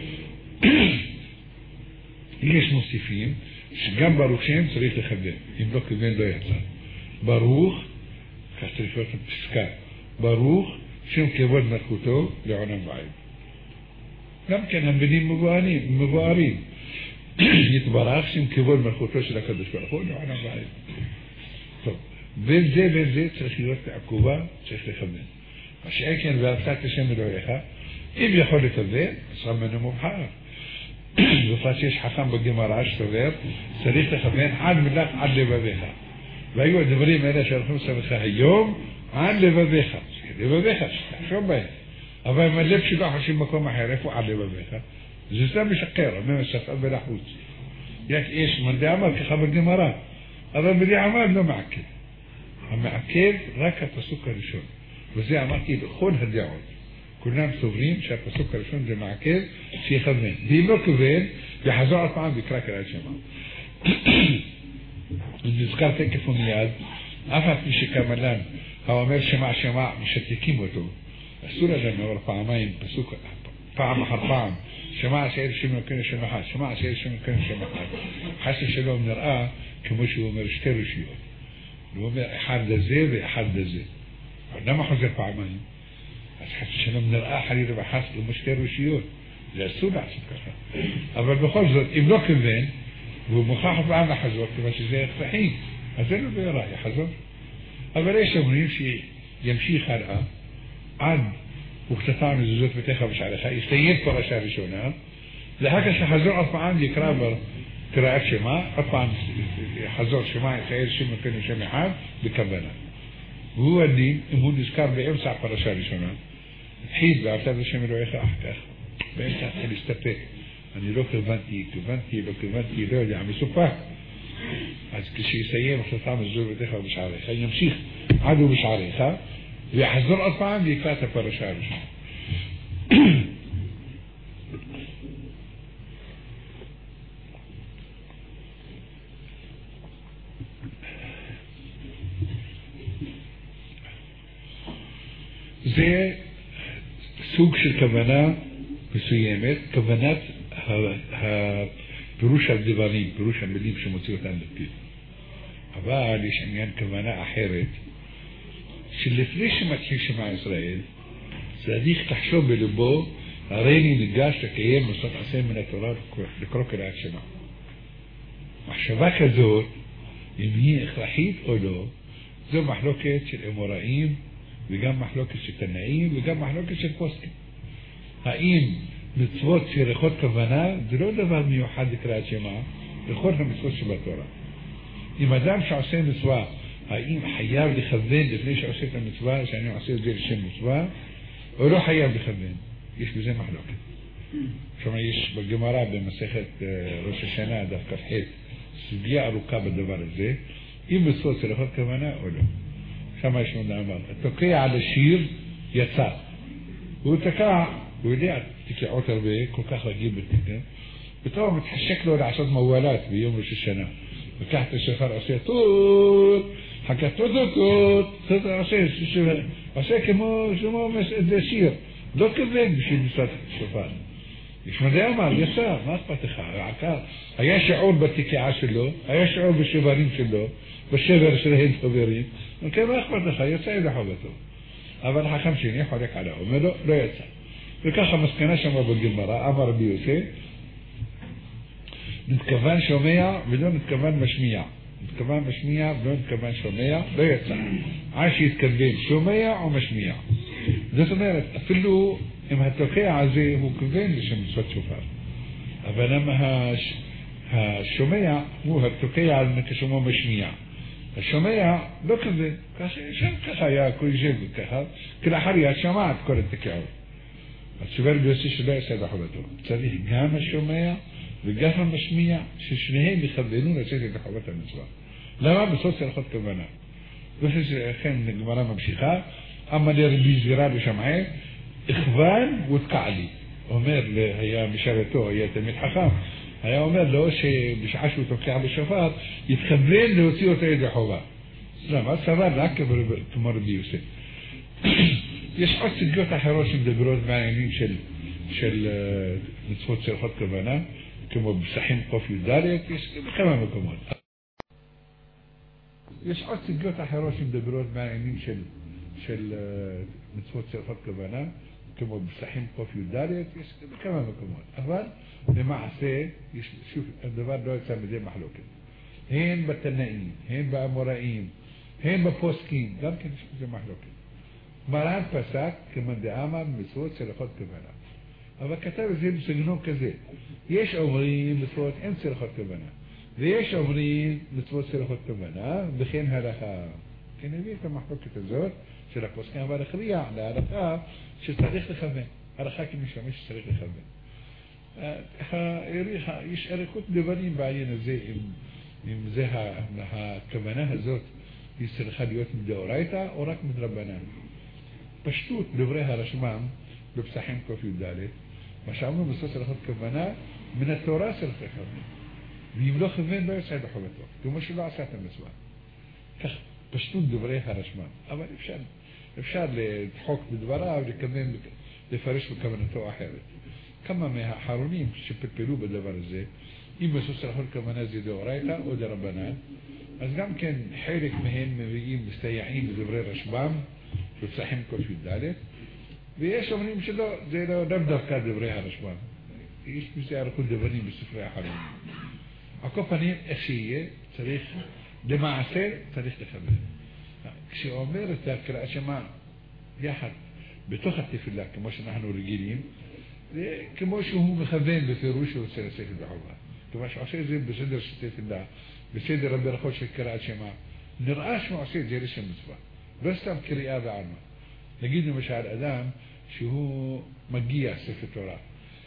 יש מוסיפים, שגם ברוך שם צריך לכוון. אם לא כיוון לא יצא. ברוך, כך צריך להיות פסקה, ברוך שם כבוד מלכותו לעולם ועד. גם כן המילים מבוארים. יתברך שם כבוד מלכותו של הקדוש ברוך הוא לעולם ועד. טוב, בין זה צריך להיות עקובה, צריך לכוון. מה שאין ואהבת השם אלוהיך, אם יכול לכוון, אז ממנו מובחר. בפרט שיש חכם בגמרא שסובר, צריך לכוון עד מילת עד לבביך. והיו הדברים האלה שהלכו סביבך היום, עד לבביך. לבביך, תחשוב בהם. אבל אם הלב שלו חושב מקום אחר, איפה עד לבביך? זה סתם משקר, אומר שפה ולחוץ. יש מנדי עמד ככה בגמרא, אבל בדי עמד לא מעכב. המעכב רק הפסוק הראשון. וזה אמרתי לכל הדעות. כולם סוברים שהפסוק הראשון זה מעכב שיכוון. ואם לא כוון, יחזור על פעם ויקרא קריאת שמע. נזכר תקף ומיד, אף מי שקמלן, האומר שמע שמע, משתיקים אותו. אסור להם אומר פעמיים, פסוק, פעם אחר פעם, שמע שאל שם אלוקינו שם אחד, שמע שאל שם אלוקינו שם אחד. חס ושלום נראה כמו שהוא אומר שתי רשויות. הוא אומר אחד לזה ואחד לזה. למה חוזר פעמיים? אז חס ושלום נראה חלילה וחס כמו שתי רשויות. זה אסור לעשות ככה. אבל בכל זאת, אם לא כיוון, והוא מוכרח פעם לחזור, כיוון שזה הכרחי, אז אין לו ברירה, יחזור. אבל יש אומרים שימשיך הלאה, עד וכתתה מזוזות ביתך בשעריך, יסתיים פרשה ראשונה, לאחר כך יחזור עוד פעם יקרא קריאת שמע, עוד פעם יחזור שמע, ישראל שם אלוקינו שם אחד, בכוונה. והוא הדין, אם הוא נזכר באמצע הפרשה הראשונה, התחיל ואהבת השם אלוהיך אחר כך, באמצע התחיל להסתפק. אני לא כיוונתי, לא יודע, מסופק. אז כשיסיים וכתתה מזוזות ביתך בשעריך, ימשיך עד ובשעריך, ויחזור עוד פעם ויקרא את הפרשה הראשונה. זה סוג של כוונה מסוימת, כוונת פירוש הדברים, פירוש המילים שמוציא אותם בפיו. אבל יש עניין כוונה אחרת, שלפני שמתחיל שמע ישראל, צריך לחשוב בלבו, הרי אני ניגש לקיים מסות עשה מן התורה לקרוא קריאת שמע. מחשבה כזאת, אם היא הכרחית או לא, זו מחלוקת של אמוראים, וגם מחלוקת של תנאים, וגם מחלוקת של פוסקים. האם מצוות שריחות כוונה, זה לא דבר מיוחד לקריאת שמע, לכל המצוות שבתורה. אם אדם שעושה מצווה, האם חייב לכוון לפני שעושה את המצווה, שאני עושה את זה לשם מצווה, או לא חייב לכוון? יש בזה מחלוקת. כלומר, יש בגמרא במסכת ראש השנה, דף כ"ח, סוגיה ארוכה בדבר הזה, אם מצוות צריכות כוונה או לא. שם יש לנו אמר, התוקע על השיר יצא. הוא תקע, הוא יודע, תקעות הרבה, כל כך רגיל בתקע, פתאום מתחשק לו לעשות מוולת ביום ראש השנה. לקח את השופר, עושה טוט, חכה טוט, עושה כמו זה שיר. לא כוון בשביל מצוות שופר. ישמעאל אמר, יצא, מה אכפת לך? היה שיעור בתקיעה שלו, היה שיעור בשברים שלו, בשבר שלהם חברים, וכן מה אכפת לך? יצא ידי חובתו. אבל החכם שני חולק עליו, אומר לו, לא יצא. וככה מסקנה שמה בגמרא, אמר רבי יוסף, נתכוון שומע ולא נתכוון משמיע. נתכוון משמיע ולא נתכוון שומע, לא יצא. עד שיתכוון שומע או משמיע. זאת אומרת, אפילו אם התוקע הזה הוא כוון לשם מצוות שופר. אבל למה השומע הוא התוקע על כשמו משמיע. השומע לא כזה, ככה היה כל ישב וככה, כלאחר יד שמע את כל התקיעות. התשובה ביוסי שלא יעשה בחובתו. צריך גם השומע וגם המשמיע, ששניהם יכוונו לצאת את חובת המצווה. למה? בסוף צריכות כוונה. לכן הגמרא ממשיכה, אמר לרבי זירא לשמעאל, הכוון ותקע לי. אומר, היה משרתו, היה תלמיד חכם, היה אומר לו שבשעה שהוא תוקע בשופר, יתכוון להוציא אותו ידי חובה. למה? סבר רק כמו רבי יוסף. יש עוד סוגיות אחרות שמדברות בעניינים של מצוות צריכות כוונה, כמו בפסחים קוף י"ד, יש בכמה מקומות. יש עוד סוגיות אחרות שמדברות בעניינים של מצוות צריכות כוונה, כמו בפסחים קוף י"ד, יש בכמה מקומות. אבל למעשה, שוב, הדבר לא יצא מדי מחלוקת. הן בתנאים, הן באמוראים, הן בפוסקים, גם כן יש מזה מחלוקת. מרן פסק כמאן דאמר מצוות צריכות כוונה. אבל כתב את זה בסגנון כזה. יש אומרים מצוות אין צריכות כוונה. ויש אומרים מצוות צריכות כוונה, וכן הלכה. כן הביא את המחלוקת הזאת של הפוסקים, אבל הכריע להלכה שצריך לכוון. הלכה כמשמש שצריך לכוון. יש אריכות דברים בעניין הזה, אם זה הכוונה הזאת היא צריכה להיות מדאורייתא או רק מדרבנן. פשטות דברי הרשב"ם בפסחים קוף י"ד, מה שאמרו בסוף צריכות כוונה, מן התורה צריך לכוון. ואם לא כוון לא יצא בחובתו, כמו שלא עשה את המצווה. כך פשטות דברי הרשב"ם. אבל אפשר לדחוק בדבריו, לפרש בכוונתו אחרת. כמה מהאחרונים שפלפלו בדבר הזה, אם בסוף צריכות כוונה זה דאורייתא או דרבנן, אז גם כן חלק מהם מביאים מסתייעים בדברי רשב"ם, בפסחים קוף י"ד, ויש אומרים שלא, זה לא דווקא דברי הרשב"ם. יש בזה אריכות דברים בספרי האחרונים. על כל פנים, איך שיהיה, צריך, למעשה, צריך לכוון. כשאומר את הקריאת שמע יחד, בתוך התפילה, כמו שאנחנו רגילים, זה כמו שהוא מכוון בפירוש שהוא רוצה לצאת בחובה. כלומר שעושה את זה בסדר של תפילה, בסדר הברכות של קריאת שמע, נראה שהוא עושה את זה לשם מצווה. לא סתם קריאה בעלמא. נגיד למשל אדם שהוא מגיע ספר תורה.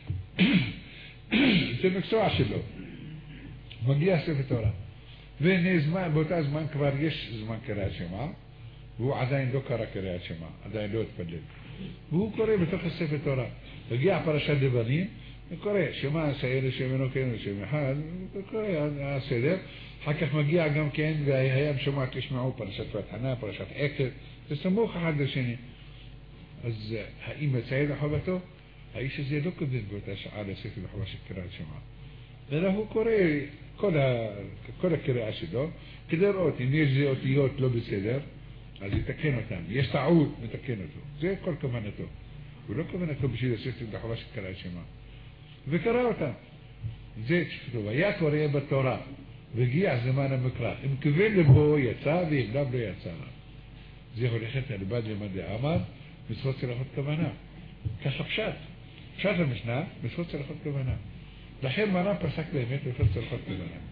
זה מקצוע שלו. מגיע ספר תורה. ובאותה זמן כבר יש זמן קריאת שמע, והוא עדיין לא קרא קריאת שמע, עדיין לא התפלל. והוא קורא בתוך הספר תורה. מגיע פרשת דברים, הוא קורא שמע עשה לשם אלוקינו לשם אחד, הוא קורא הסדר. אחר כך מגיע גם כן, והיה בשומע תשמעו פרשת ותחנה, פרשת עקב, זה סמוך אחד לשני. אז האם יצא ידי חובתו? האיש הזה לא כותב באותה שעה לספר בחובה של קריאת שמע. אלא הוא קורא כל הקריאה שלו, כדי לראות אם יש זה אותיות לא בסדר, אז יתקן אותם. יש טעות, מתקן אותו. זה כל כוונתו. הוא לא כוונתו בשביל לספר בחובה של קריאת שמע. וקרא אותם. זה כתוב, היה קורא בתורה. והגיע זמן המקרא. אם כיוון לבו יצא, ואם לא יצא. זה הולכת על בד למד דאמר, מצוות צריכות כוונה. ככה פשט. פשט המשנה, מצוות צריכות כוונה. לכן מרן פסק באמת מצוות צריכות כוונה.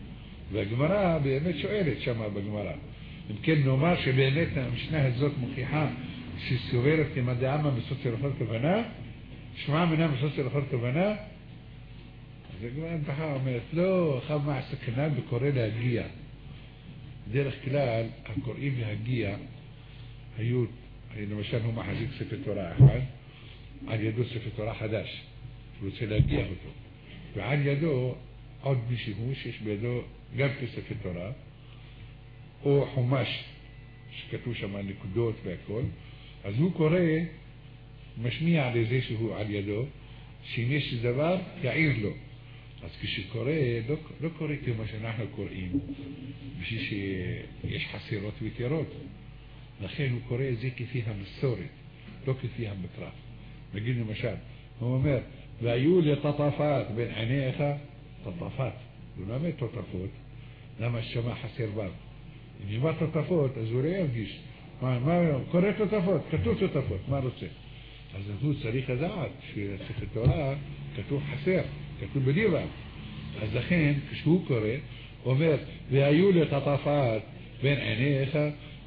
והגמרא באמת שואלת שמה בגמרא. אם כן נאמר שבאמת המשנה הזאת מוכיחה שסוברת כמדע עמא מסוסי לכל כוונה, שמע מנה מסוסי לכל כוונה, אז הגמרא הנתחה אומרת, לא, אחר מה הסכנה בקורא להגיע. דרך כלל, הקוראים להגיע, היו, למשל הוא מחזיק ספר תורה אחד, על ידו ספר תורה חדש, הוא רוצה להגיע אותו. ועל ידו עוד מישהו שיש בידו גם כספר תורה, או חומש שכתוב שם נקודות והכל, אז הוא קורא, משמיע לזה שהוא על ידו, שאם יש דבר, יעיר לו. אז כשקורא, לא קורא כמו שאנחנו קוראים, בשביל שיש חסירות ויתרות. לכן הוא קורא את זה כפי המסורת, לא כפי המקרא. נגיד למשל, הוא אומר, והיו לטטפת בין עיניך, טטפת. הוא לא אומר טטפות, למה שמע חסר בב. אם נאמר טטפות, אז הוא לא ירגיש. קורא טטפות, כתוב טטפות, מה רוצה? אז הוא צריך לדעת שספר תורה כתוב חסר, כתוב בלי בב. אז לכן, כשהוא קורא, הוא אומר, והיו לטטפת בין עיניך,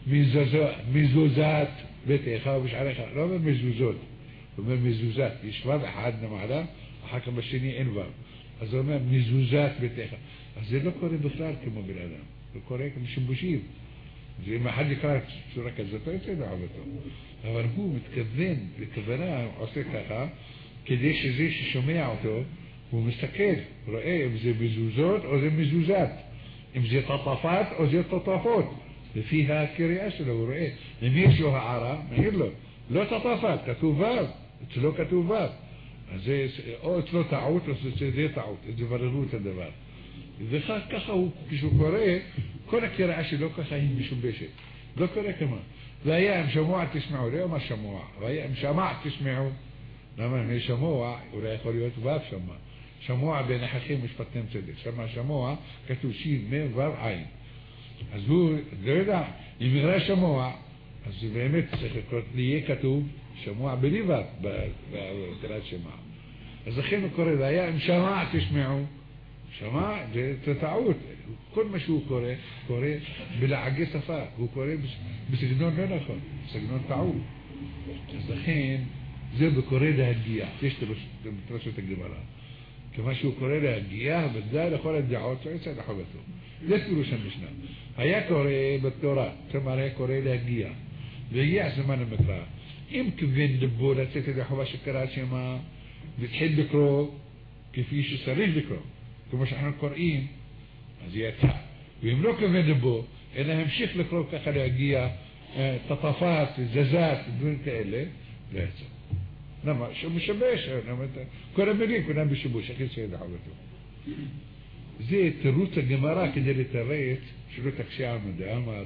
מזוזת ביתך ובשעריך. לא אומר מזוזות, הוא אומר מזוזת. יש וו אחד למעלה, אחר כך בשני אין וו. אז הוא אומר מזוזת ביתך. אז זה לא קורה בכלל כמו בן אדם, זה קורה כמו שיבושים. אז אם אחד יקרא צורה כזאת, לא יצא דעה אותו. אבל הוא מתכוון, בכוונה הוא עושה ככה, כדי שזה ששומע אותו, הוא מסתכל, רואה אם זה מזוזות או זה מזוזת. אם זה טטפת או זה טטפות. לפי הקריאה שלו, הוא רואה, אם יש לו הערה, מעיר לו, לא טטפת, כתוב וו, אצלו כתוב וו. אז זה, או אצלו טעות, או זה טעות, זה בררו את הדבר. וככה הוא, כשהוא קורא, כל הקריאה שלו ככה היא משובשת. לא קורא כמה. והיה אם שמוע תשמעו, לא אומר שמוע, והיה אם שמע תשמעו, למה אם שמוע, אולי יכול להיות וו שמע. שמוע בין החכים משפטים צדק, שמוע, כתוב שין, מם, וו, עין. אז הוא לא יודע, אם יראה שמוע, אז זה באמת צריך להיות כתוב שמוע בלי וו בתחילת שמע. אז לכן הוא קורא, והיה אם שמע תשמעו, שמע זה טעות. כל מה שהוא קורא בלעגי שפה, הוא קורא בסגנון לא נכון, בסגנון טעות. אז לכן זה בקורא להגיע, יש תרשות הגמרא. כמה שהוא קורא להגיע, בוודאי לכל הדעות, לא יצא לחובתו. זה פירוש המשנה. היה קורא בתורה, כלומר היה קורא להגיע, והגיע זמן המקרא. אם כיוון לבו לצאת את החובה שקרא שמה, והתחיל לקרוא כפי שצריך לקרוא, כמו שאנחנו קוראים, אז יצא. ואם לא כיוון לבו, אלא המשיך לקרוא ככה להגיע, טטפת, זזת, דברים כאלה, לא יצא. למה? שהוא משבש, כל המילים כולם בשיבוש, איך יצא לחובתו. זה תירוץ הגמרא כדי לתרץ שלא תקשה על מדע אמר,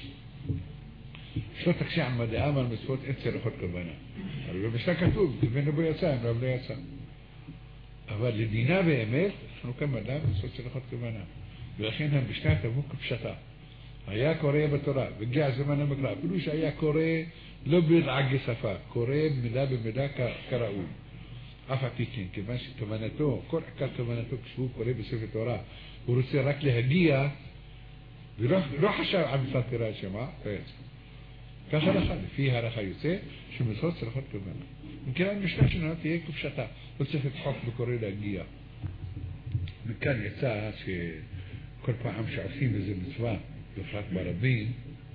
שלא תקשה על מדע אמר מצוות עצר לכל כוונה. אבל במשנה כתוב, כיוון לבו יצא, אם לא יצא. אבל לדינה באמת, אנחנו כאן מדע מצוות לכל כוונה. ולכן המשנה תבוא כפשטה. היה קורא בתורה, והגיע זמן המקרא, אפילו שהיה קורא לא בלעגי שפה, קורא מידה במידה כראוי. אף הפיקין, כיוון שכוונתו, כל עיקר כוונתו כשהוא קורא בספר תורה, הוא רוצה רק להגיע, ולא חשב על מצוות קריאת שמע, לא יצא. ככה לך, לפי ההלכה יוצא, שמצוות צריכות כוונה. אם כן, המשנה שלנו תהיה כפשטה, לא צריך לדחוק בקורא להגיע. מכאן יצא שכל פעם שעושים איזה מצווה, בפרט ברבים,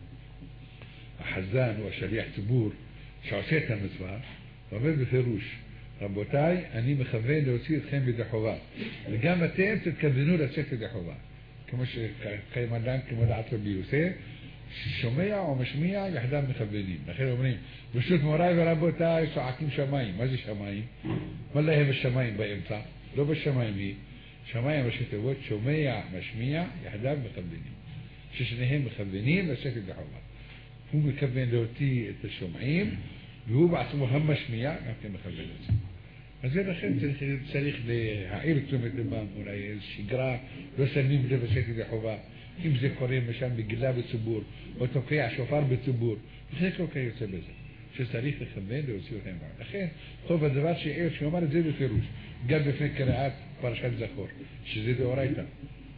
החזן או השליח ציבור שעושה את המצווה, אומר בפירוש, רבותיי, אני מכוון להוציא אתכם ידי חובה, וגם אתם תתכוונו לצאת ידי חובה, כמו שקיים אדם כמו דעת רבי יוסף, ששומע או משמיע יחדיו מכוונים. לכן אומרים, ברשות מוריי ורבותיי צועקים שמיים. מה זה שמיים? מה להם השמיים באמצע? לא בשמיים היא, שמיים ראשי תיבות, שומע, משמיע, יחדיו מכוונים. ששניהם מכוונים לצאת ידי חובה. הוא מכוון להוציא את השומעים, והוא בעצמו המשמיע, גם כן מכוון את זה. אז זה לכן צריך להעיר תשומת לבם, אולי איזו שגרה, לא שמים לב לצאת ידי חובה. אם זה קורה משם בגילה בציבור, או תוקע שופר בציבור, וזה כל כך יוצא בזה, שצריך לכוון להוציא אותם בעד. לכן, טוב הדבר שאומר את זה בפירוש, גם בפני קריאת פרשת זכור, שזה דאורייתא.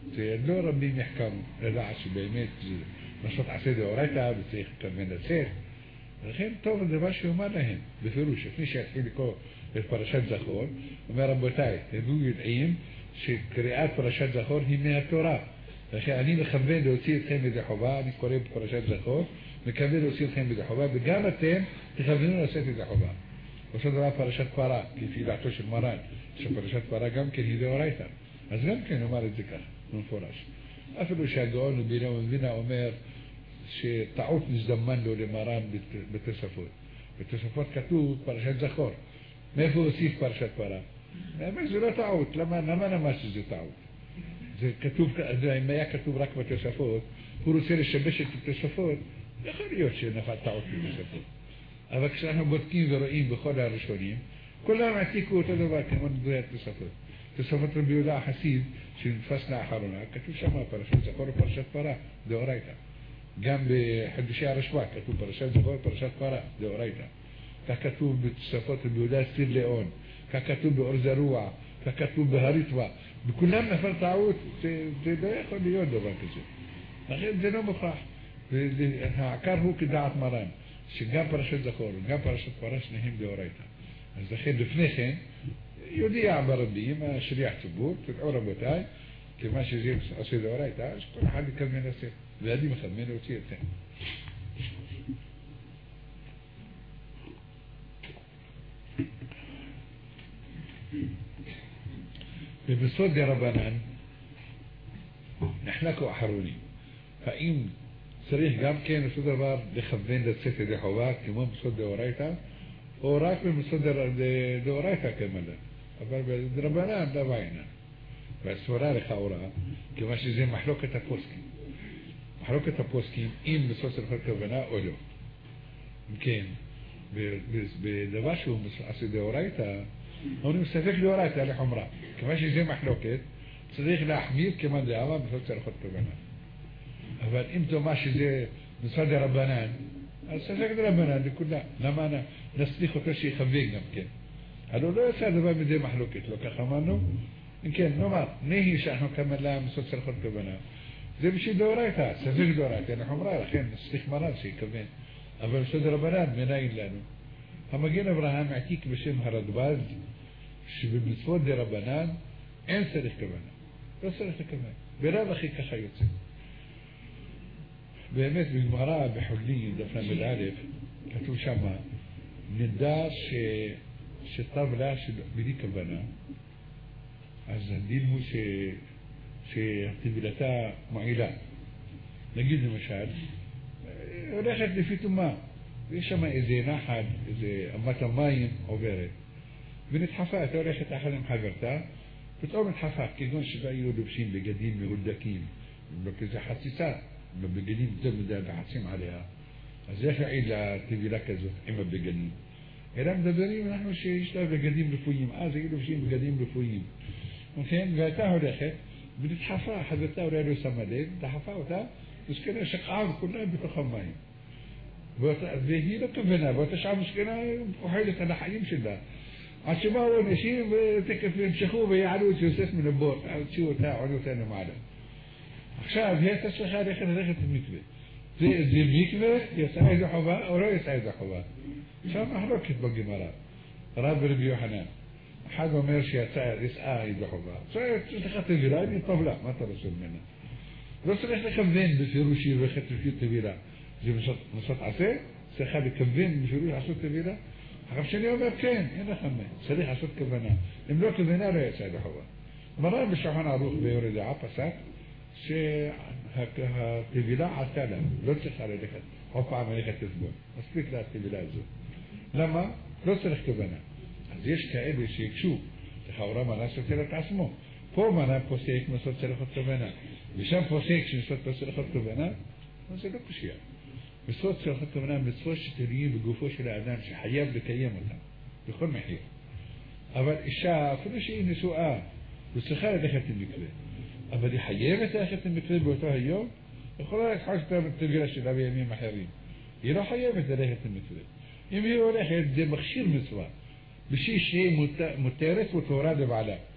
לא רבים יחכם לדעת שבאמת לעשות עשה דאורייתא וצריך כוון לצאת. לכן טוב הדבר שאומר להם, בפירוש, לפני שיתחיל לקרוא את פרשת זכור, אומר רבותיי, תדעו יודעים שקריאת פרשת זכור היא מהתורה. לכן אני מכוון להוציא אתכם מדי חובה, אני קורא בפרשת זכור, מכוון להוציא אתכם מדי חובה, וגם אתם תכוונו לצאת מדי חובה. אותו דבר פרשת פרה, כפי דעתו של מרן, שפרשת פרה גם כן היא דאורייתא. אז גם כן אומר את זה כך, מפורש. אפילו שהגאון מבינה אומר שטעות נזדמן לו למרן בתוספות. בתוספות כתוב פרשת זכור. מאיפה הוסיף פרשת פרה? באמת זה לא טעות, למה נמש שזה טעות? זה כתוב, אם היה כתוב רק בתוספות, הוא רוצה לשבש את התוספות, יכול להיות שנפל טעות בתוספות. אבל כשאנחנו בודקים ורואים בכל הראשונים, כולם העתיקו אותו דבר כמו נדורי התוספות. תוספות רבי יהודה החסיד, שנתפס לאחרונה, כתוב שם פרשת זכור ופרשת פרה, דאורייתא. גם בחידושי הרשב"א כתוב פרשת זכור ופרשת פרה, דאורייתא. כך כתוב בתוספות רבי יהודה סיר לאון, כך כתוב באור זרוע, כך כתוב בהריטב"א. בכולם נפל טעות, זה לא יכול להיות דבר כזה. לכן זה לא מוכרח. העיקר הוא כדעת מרן, שגם פרשת זכור וגם פרשת פרה שניהם דאורייתא. אז לכן לפני כן, יודיע ברבים, השליח ציבור, תדעו רבותיי, כמה שזה עושה דאורייתא, אז כל אחד יכוון לעשות, ואני מכוון להוציא אתכם. ובסוד דרבנן נחלקו אחרונים. האם צריך גם כן אותו דבר לכוון לצאת ידי חובה כמו בסוד דאורייתא, או רק במסוד דאורייתא כמלא? אבל בדרבנן לא בעינן. והסברה לכאורה, כיוון שזה מחלוקת הפוסקים. מחלוקת הפוסקים, אם בסוד צריך כוונה או לא. אם כן, בדבר שהוא עשה דאורייתא, אומרים ספק דאורייתא לחומרה. כיוון שזה מחלוקת, צריך להחמיר כמאן דאמר בסוד צריך כוונה. אבל אם תאמר שזה בסוד דרבנן, אז ספק דרבנן לכולם. למה נסליח אותו שיכוון גם כן? הלוא לא יצא דבר מדי מחלוקת, לא כך אמרנו? אם כן, נאמר, נהי שאנחנו כמלה בסוד צריך כוונה. זה בשביל דאורייתא, ספק דאורייתא לחומרה, לכן נסליח מרן שיכוון. אבל בסוד דרבנן מנין לנו? המגן אברהם העתיק בשם הרדב"ז, שבמצוות דרבנן אין צריך כוונה. לא צריך לכוון. בלב הכי ככה יוצא. באמת בגמרא בחולין, דף ל"א, כתוב שמה, נדע שטבלה בלי כוונה, אז הדין הוא שטבילתה מועילה. נגיד למשל, הולכת לפי תומה, ויש שם איזה נחל, איזה אמת המים עוברת, ונדחפה, אתה הולכת אחת עם חברתה, פתאום נדחפה, כגון שבה היו לובשים בגדים מהודקים, וכזה חציצה, בבגדים יותר מדי לחצים עליה, אז איך יעיד לטבילה כזאת עם הבגדים? אלא מדברים אנחנו שיש לה בגדים רפואיים, אז היו לובשים בגדים רפואיים. וכן, ואתה הולכת, ונדחפה, חברתה אולי לא שמה לב, דחפה אותה, מסכנה שקעה וכולה בתוך המים. והיא לא כוונה, ואותה שעה מסכנה פוחדת על החיים שלה. עד שבאו אנשים ותקף והמשכו ויעלו את יוסף מן הבור, הוציאו אותה, עולו אותה למעלה. עכשיו, היא הייתה צריכה ללכת למקווה. זה מקווה, יצאה ידי חובה או לא יצאה ידי חובה? עכשיו מחלוקת בגמרא. רב ורבי יוחנן. אחד אומר יצאה ידי חובה. צריכה טבילה, היא טבלה, מה אתה רוצה ממנה? לא צריך לכוון בפירוש ירחת לפי טבילה. זה מסות עשה? צריכה לכוון בפירוש לעשות טבילה? עכשיו שאני אומר כן, אין לך מה, צריך לעשות כוונה. אם לא כוונה לא יצאה ידי חובה. מרן בשולחן ערוך ביורה דעה פסק שהטבילה עלתה לה, לא צריכה ללכת, עוד פעם ללכת לסבול. מספיק לה הטבילה הזו. למה? לא צריך כוונה. אז יש כאלה שיקשו, לכאורה מרן סותר את עצמו. פה מרן פוסק מסות צריך עוד כוונה. ושם פוסק שמסות צריך עוד כוונה, אז זה לא קשיה. מסות צריך עוד כוונה מצוות שתלויים בגופו של האדם שחייב לקיים אותם, בכל מחיר. אבל אישה, אפילו שהיא נשואה, וצריכה ללכת למקווה. אבל היא חייבת ללכת למקווה באותו היום, יכולה לקחת את הטבילה שלה בימים אחרים. היא לא חייבת ללכת למקווה. אם היא הולכת, זה מכשיר מצווה. בשביל שהיא מותרת ותורה לבעלה.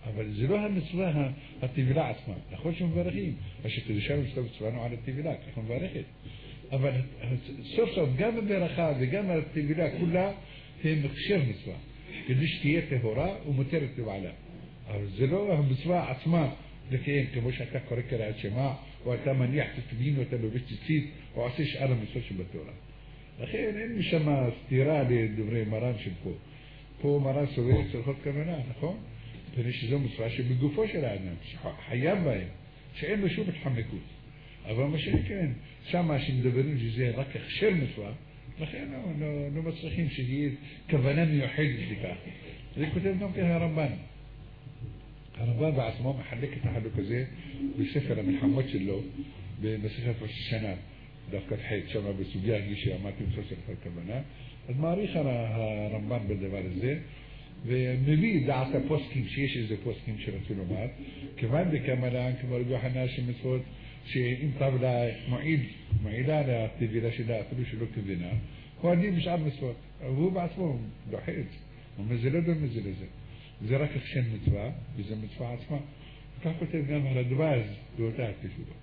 אבל זה לא המצווה הטבילה עצמה. נכון שמברכים, מה שקדושה מצווה מצוונו על הטבילה, אנחנו מברכת. אבל סוף סוף גם הברכה וגם הטבילה כולה הם הכשר מצווה, כדי שתהיה טהורה ומותרת לבעלה. אבל זה לא המצווה עצמה לקיים, כמו שאתה קורא קריאת שמע, או אתה מניח תפילין, או אתה לובש ציצית, או עושה שאר המצוות שבתורה. לכן אין משם סתירה לדברי מרן של פה. פה מרן סובר צריכות כוונה, נכון? מפני שזו מצווה שבגופו של האדם, שחייב בהם, שאין לו שום התחמקות. אבל מה שכן, שמה שמדברים שזה רק הכשר מצווה, לכן לא מצליחים שתהיה כוונה מיוחדת לכך. זה כותב גם כן הרמב"ן. הרמב"ן בעצמו מחלק את החלוק הזה בספר המלחמות שלו, במסכת ראש השנה, דווקא ח' שמה בסוגיה הגיש שאמרתי מצווה של כוונה. אז מעריך הרמב"ן בדבר הזה, ומביא דעת הפוסקים, שיש איזה פוסקים שרצו לומר, כיוון בכמלן, כמו רבי יוחנן שמצוות, שאם טבלה מועילה לטבילה שלה, אפילו שלא כוונה, הוא עדיף בשאר מצוות, והוא בעצמו דוחה את זה, הוא אומר זה לא דומה זה לזה, זה רק הכשר מצווה, וזה מצווה עצמה. כך כותב גם הרדב"ז באותה התפילה.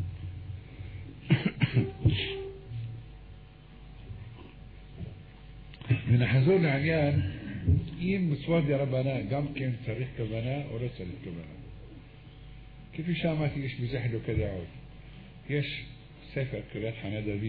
ונחזור לעניין, אם מצוות דרבנן גם כן צריך כוונה או לא צריך כוונה. כפי שאמרתי, יש בזה חילוקי דעות. יש ספר קריאת חנה דוד,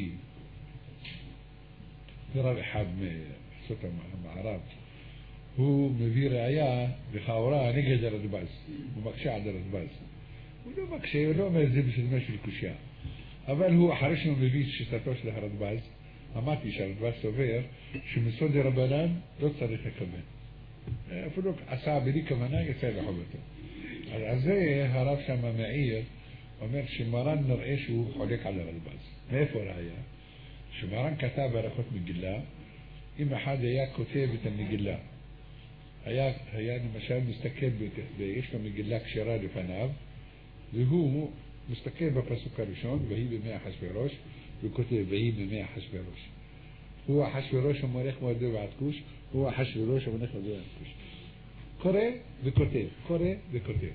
רב אחד מארצות המערב, הוא מביא ראיה לכאורה נגד הרדב"ז, הוא מקשה על הרדב"ז. הוא לא מקשה, הוא לא אומר את זה בסדמה של קושיה. אבל הוא, אחרי שהוא מביא שיטתו של הרדב"ז, אמרתי שהרדב"ז סובר שמצוות דרבנן לא צריך לכוון. אפילו עשה בלי כוונה יצא לחובתו. על זה הרב שם מעיר, אומר שמרן נראה שהוא חולק על הרדב"ז. מאיפה ראיה? שמרן כתב בערכות מגילה, אם אחד היה כותב את המגילה, היה למשל מסתכל, ויש לו מגילה כשרה לפניו, והוא מסתכל בפסוק הראשון, והיא במאה אחשוורוש, וכותב, והיא במאה אחשוורוש. הוא אחשוורוש המולך מועדה ועד כוש, הוא אחשוורוש המולך מועדה ועד כוש. קורא וכותב, קורא וכותב.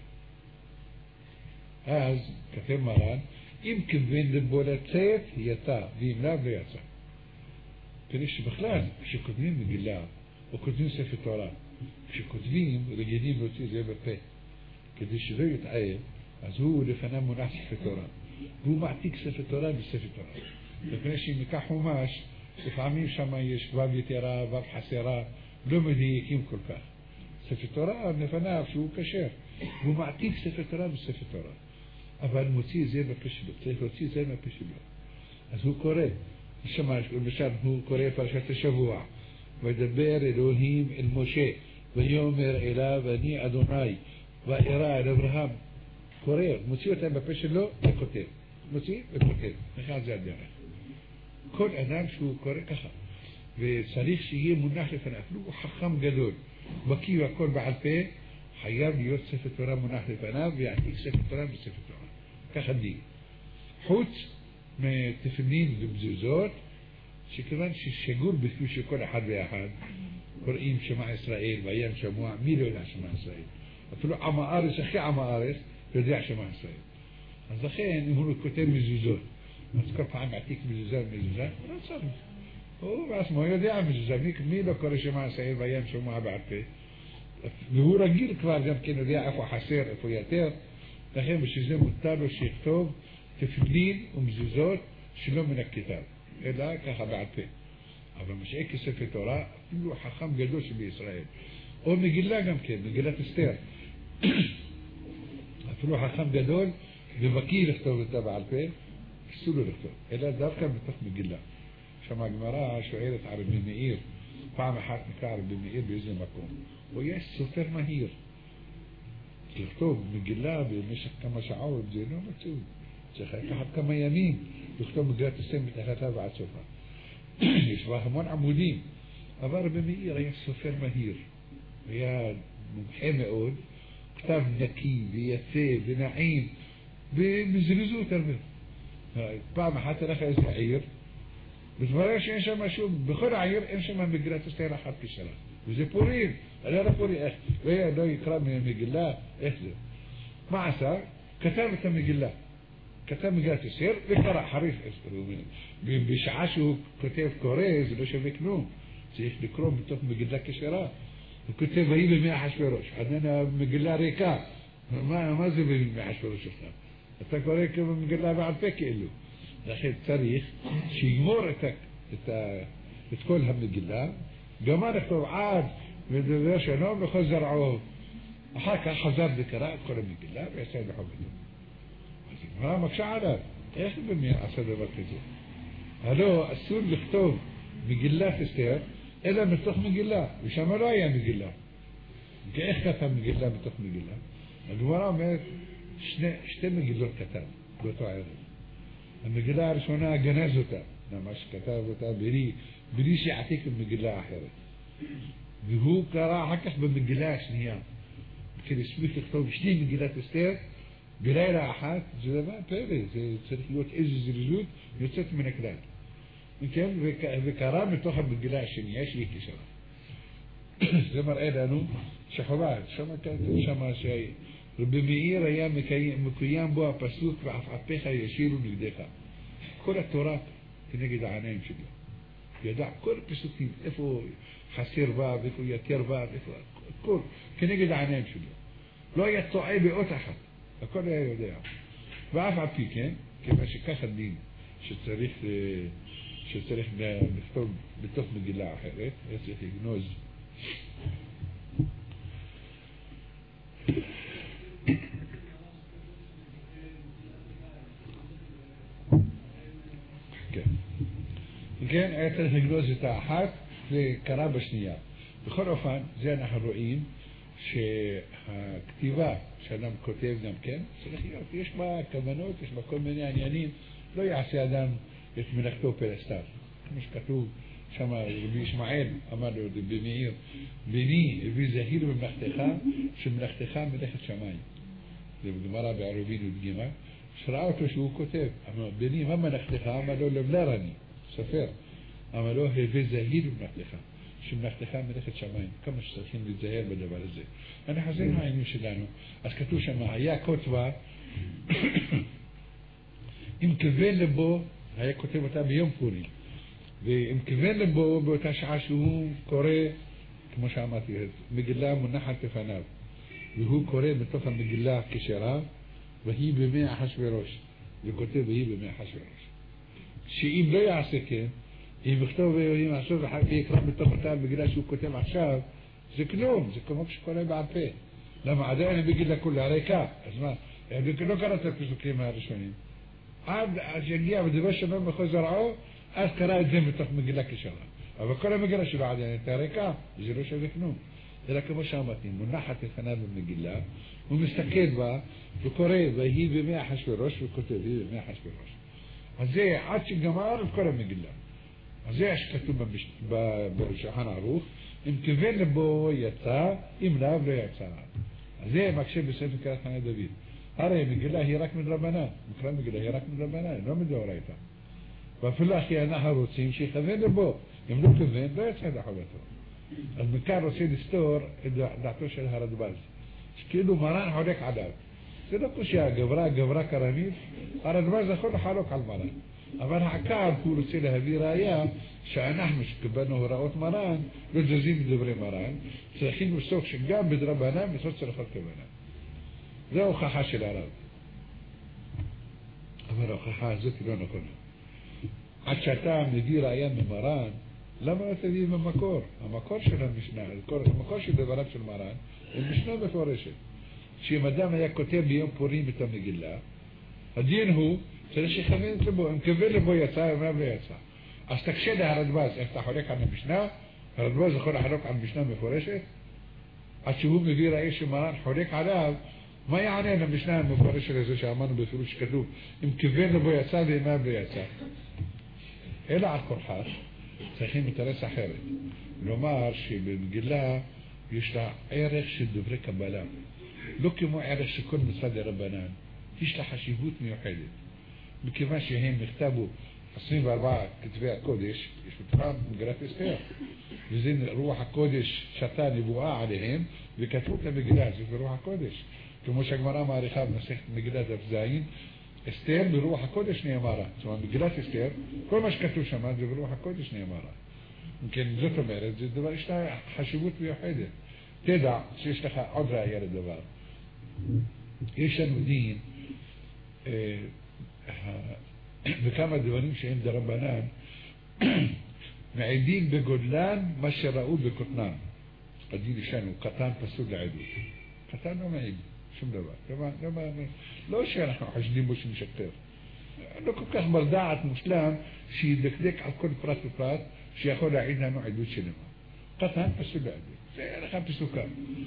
אז כתב מרן, אם כיוון לבוא לצאת, יצא, ואם לאו לא יצא. כדי שבכלל, כשכותבים מגילה, או כותבים ספר תורה, כשכותבים, רגילים להוציא זה בפה, כדי שלא יתעב, אז הוא לפניו מונח ספר תורה. והוא מעתיק ספר תורה בספר תורה. לפני שאם ניקח חומש, לפעמים שם יש וו יתרה, וו חסרה, לא מדייקים כל כך. ספר תורה לפניו שהוא כשר, והוא מעתיק ספר תורה בספר תורה. אבל מוציא זה בפה שלו, צריך להוציא זה מהפה שלו. אז הוא קורא, למשל הוא קורא פרשת השבוע, וידבר אלוהים אל משה, ויאמר אליו אני אדוני, וארא אל אברהם. קורא, מוציא אותם בפה שלו וכותב. מוציא וכותב. נכנס זה הדרך. כל אדם שהוא קורא ככה, וצריך שיהיה מונח לפניו, הוא חכם גדול, בקיא והכל בעל פה, חייב להיות ספר תורה מונח לפניו, ויעתיק ספר תורה בספר תורה. ככה דין. חוץ מתפילין ומזוזות, שכיוון ששגור בפי שכל אחד ואחד, קוראים שמע ישראל, וים שמוע, מי לא יודע שמע ישראל? אפילו עם הארץ, אחרי עם הארץ, יודע שמע ישראל. אז לכן, אם הוא כותב מזוזות, אז כל פעם מעתיק מזוזה ומזוזה, הוא לא צריך. הוא בעצמו יודע מזוזה, מי לא קורא שמע ישראל וים שמוע בעל פה? והוא רגיל כבר גם כן יודע איפה חסר, איפה יותר, לכן בשביל זה מותר לו שיכתוב תפילין ומזוזות שלא מן הכתב, אלא ככה בעל פה. אבל משאי כספר תורה, אפילו חכם גדול שבישראל, או מגילה גם כן, מגילת אסתר, אפילו חכם גדול ובקיא לכתוב אותה בעל פה, אסור לו לכתוב, אלא דווקא בתוך מגילה. שם הגמרא שואלת על רבי מאיר, פעם אחת נקרא רבי מאיר באיזה מקום, או יש סופר מהיר, לכתוב מגילה במשך כמה שעות, זה לא מצוי, צריך לקחת כמה ימים לכתוב מגילת אסתר מתחילתה ועד סופה. יש בה המון עמודים, אבל רבי מאיר היה סופר מהיר, היה מומחה מאוד, כתב נקי ויפה ונעים, ובזריזות הרבה. פעם אחת הלך איזה עיר, בדבריה שאין שם משהו, בכל העיר אין שם מגילת אסתר אחת כשרה. וזה פורים, אני לא פורים, איך, ולא יקרא מהמגילה, איך זה? מה עשה? כתב את המגילה, כתב מגילת אסתר וקרא חריף אסתר, בשעה שהוא כותב קורא זה לא שווה כלום, צריך לקרוא מתוך מגילה כשרה, הוא כותב ויהי בימי אחשוורוש, עדיין המגילה ריקה, מה זה בימי אחשוורוש שלך? אתה קורא כמו מגילה בעל פה כאילו, לכן צריך שיגמור את כל המגילה, גמר לכתוב עד ודבר שלום וכל זרעו, אחר כך חזר וקרא את כל המגילה ויצא בחובתו. אז הגמרא מקשה עליו, איך במי עשה דבר כזה? הלא אסור לכתוב מגילת אסתר אלא מתוך מגילה, ושם לא היה מגילה. איך כתב מגילה מתוך מגילה? הגמרא אומרת שתי מגילות כתב באותו ערב. המגילה הראשונה גנז אותה, ממש כתב אותה בלי שעתיק במגילה אחרת. והוא קרא אחר כך במגילה השנייה. כדי הספיק לכתוב שני מגילת אסתר בלילה אחת, זה דבר פלא, זה צריך להיות איזו זריזות יוצאת מן הכלל. כן, וקרא מתוך המגילה השנייה שהיא כשרה. זה מראה לנו שחובה, שמה שרבי מאיר היה מקוים בו הפסוק ועפעפיך ישירו נגדך. כל התורה כנגד העיניים שלו. ידע כל הפסוקים, איפה חסר בה, ואיפה יותר בה, ואיפה הכל, כנגד העיניים שלו. לא היה טועה באות אחת, הכל היה יודע. ואף על פי כן, כיוון שככה דין שצריך לכתוב בתוך מגילה אחרת, צריך לגנוז. כן, היה צריך לגנוז את האחת וקרא בשנייה. בכל אופן, זה אנחנו רואים שהכתיבה שאדם כותב גם כן, צריך להיות, יש בה כוונות, יש בה כל מיני עניינים, לא יעשה אדם את מלאכתו פלסתר. כמו שכתוב שם, רבי ישמעאל אמר לו, רבי מאיר, בני הביא זהיר במלאכתך, שמלאכתך מלאכת שמיים. זה בגמרא בערובין ודגימה, שראה אותו שהוא כותב, אמר, בני, מה מלאכתך? אמר לו, לבלר אני, סופר. אמר לו, הביא זהיר במלאכתך. שמלאכתך מלאכת שמיים, כמה שצריכים להיזהר בדבר הזה. אנחנו זה העניין שלנו. אז כתוב שם, היה כותבה, אם כיוון לבו, היה כותב אותה ביום פורים, ואם כיוון לבו באותה שעה שהוא קורא, כמו שאמרתי, מגילה מונחת לפניו, והוא קורא בתוך המגילה כשרה, והיא בימי אחשוורוש, וכותב והיא בימי אחשוורוש. שאם לא יעשה כן, אם יכתוב ואם יעשו ויקרא בתוך אותה מגילה שהוא כותב עכשיו, זה כלום, זה כמו שקורא בעל פה. למה עדיין המגילה כולה ריקה, אז מה? לא קרא את הפסוקים הראשונים. עד שיגיע בדבר שלום בכל זרעו, אז קרא את זה בתוך מגילה כשרה. אבל כל המגילה שלו עדיין הייתה ריקה, זה לא שווה כלום. אלא כמו שאמרתי, מונחת לפניו במגילה, הוא מסתכל בה, וקורא, והיא בימי אחשוורוש, וכותב, היא בימי אחשוורוש. אז זה עד שגמר את כל המגילה. אז זה שכתוב בשולחן ערוך, אם כיוון לבו יצא, אם לאו לא יצא. אז זה מקשה בספר קריאת חנה דוד. הרי המגילה היא רק מדרבנן, מקרא מגילה היא רק מדרבנן, לא מדאורייתא. ואפילו אחי אנחנו רוצים שיכוון לבו, אם לא כיוון, לא יצא לחובתו. אז מכאן רוצה לסתור את דעתו של הרדב"ז, שכאילו מרן חולק עליו. זה לא קושיה, גברה קרנית, הרדב"ז יכול לחלוק על מרן. אבל העיקר הוא רוצה להביא ראיה שאנחנו שקיבלנו הוראות מרן לא זזים בדברי מרן, צריכים לפסוק שגם בדרבנן בסוף צריך כוונה. זו ההוכחה של הרב. אבל ההוכחה הזאת לא נכונה. עד שאתה מביא ראיה ממרן, למה לא תביא במקור? המקור של המשנה, המקור של דבריו של מרן, היא משנה מפורשת. שאם אדם היה כותב ביום פורים את המגילה, הדין הוא צריך שיכוון את לבו, אם כיוון לבו יצא, אם לא יצא. אז תקשה להרדב"ז, איך אתה חולק על המשנה, הרדב"ז יכול לחלוק על משנה מפורשת, עד שהוא מביא ראי שמרן חולק עליו, מה יענה למשנה המפורשת הזה שאמרנו בפירוש שכתוב, אם כיוון לבו יצא ואם לא יצא. אלא על כורחך, צריכים אינטרס אחרת. לומר שבמגילה יש לה ערך של דברי קבלה, לא כמו ערך של כל מצוות דרבנן, יש לה חשיבות מיוחדת. מכיוון שהם נכתבו 24 כתבי הקודש, יש בתוכם מגילת אסתר. וזה רוח הקודש שתה נבואה עליהם, וכתבו את המגילה הזאת ברוח הקודש. כמו שהגמרא מעריכה במסכת מגילת דף ז, אסתר ברוח הקודש נאמרה. זאת אומרת, מגילת אסתר, כל מה שכתוב שם זה ברוח הקודש נאמרה. כן, זאת אומרת, זה דבר, יש לה חשיבות מיוחדת. תדע שיש לך עוד ראייה לדבר. יש לנו דין, וכמה דברים שהם דרבנן, מעידים בגודלן מה שראו בקטנן. הדין שלנו, קטן פסול לעדות. קטן לא מעיד, שום דבר. לא שאנחנו חושדים בו שמשקר. לא כל כך ברדעת מושלם שידקדק על כל פרט ופרט שיכול להעיד לנו עדות שלמה. קטן פסול לעדות. זה לך פסוקה.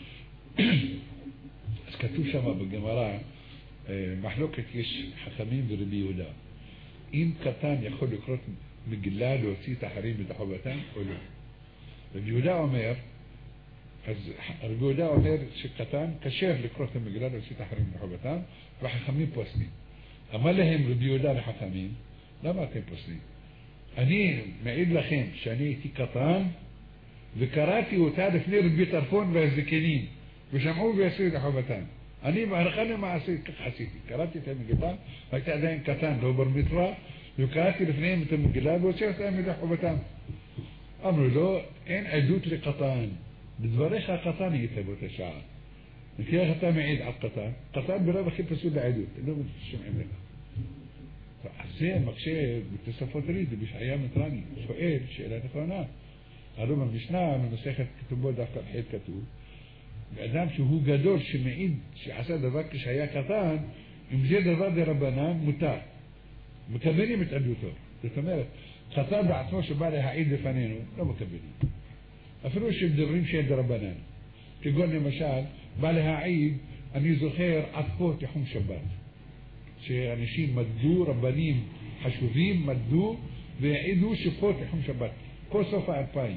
אז כתוב שם בגמרא, מחלוקת יש חכמים ורבי יהודה. אם קטן יכול לקרות מגילה להוציא את החרים בתחובתם או לא. רבי יהודה אומר, אז רבי יהודה אומר שקטן קשר לקרות המגילה להוציא את החרים בתחובתם, והחכמים פוסלים. אמר להם רבי יהודה לחכמים, למה אתם פוסלים? אני מעיד לכם שאני הייתי קטן, וקראתי אותה לפני רבי טרפון והזקנים, ושמעו ועשו את החובתם. אני בהלכה למעשה כך עשיתי, קראתי את המגילה, הייתי עדיין קטן, לא בר מצווה, וקראתי לפניהם את המגילה והוציא אותם מדי חובתם. אמרו לו, אין עדות לקטן, בדבריך הקטן היית באותה שעה. וכי איך אתה מעיד על קטן? קטן ברב הכי פסול לעדות, לא שומעים לך. אז זה מקשה בתוספות ריד, בשעיה מטרני, שואל שאלה נכונה. הרי במשנה, במסכת כתובות דווקא בחית כתוב, באדם שהוא גדול שמעיד שעשה דבר כשהיה קטן, אם זה דבר דרבנן מותר. מקבלים את עדותו. זאת אומרת, קטן בעצמו שבא להעיד לפנינו, לא מקבלים. אפילו שמדברים שאין דרבנן. כגון למשל, בא להעיד, אני זוכר עד פה תחום שבת. שאנשים מדדו, רבנים חשובים מדדו, והעידו שפה תחום שבת. כל סוף 2000.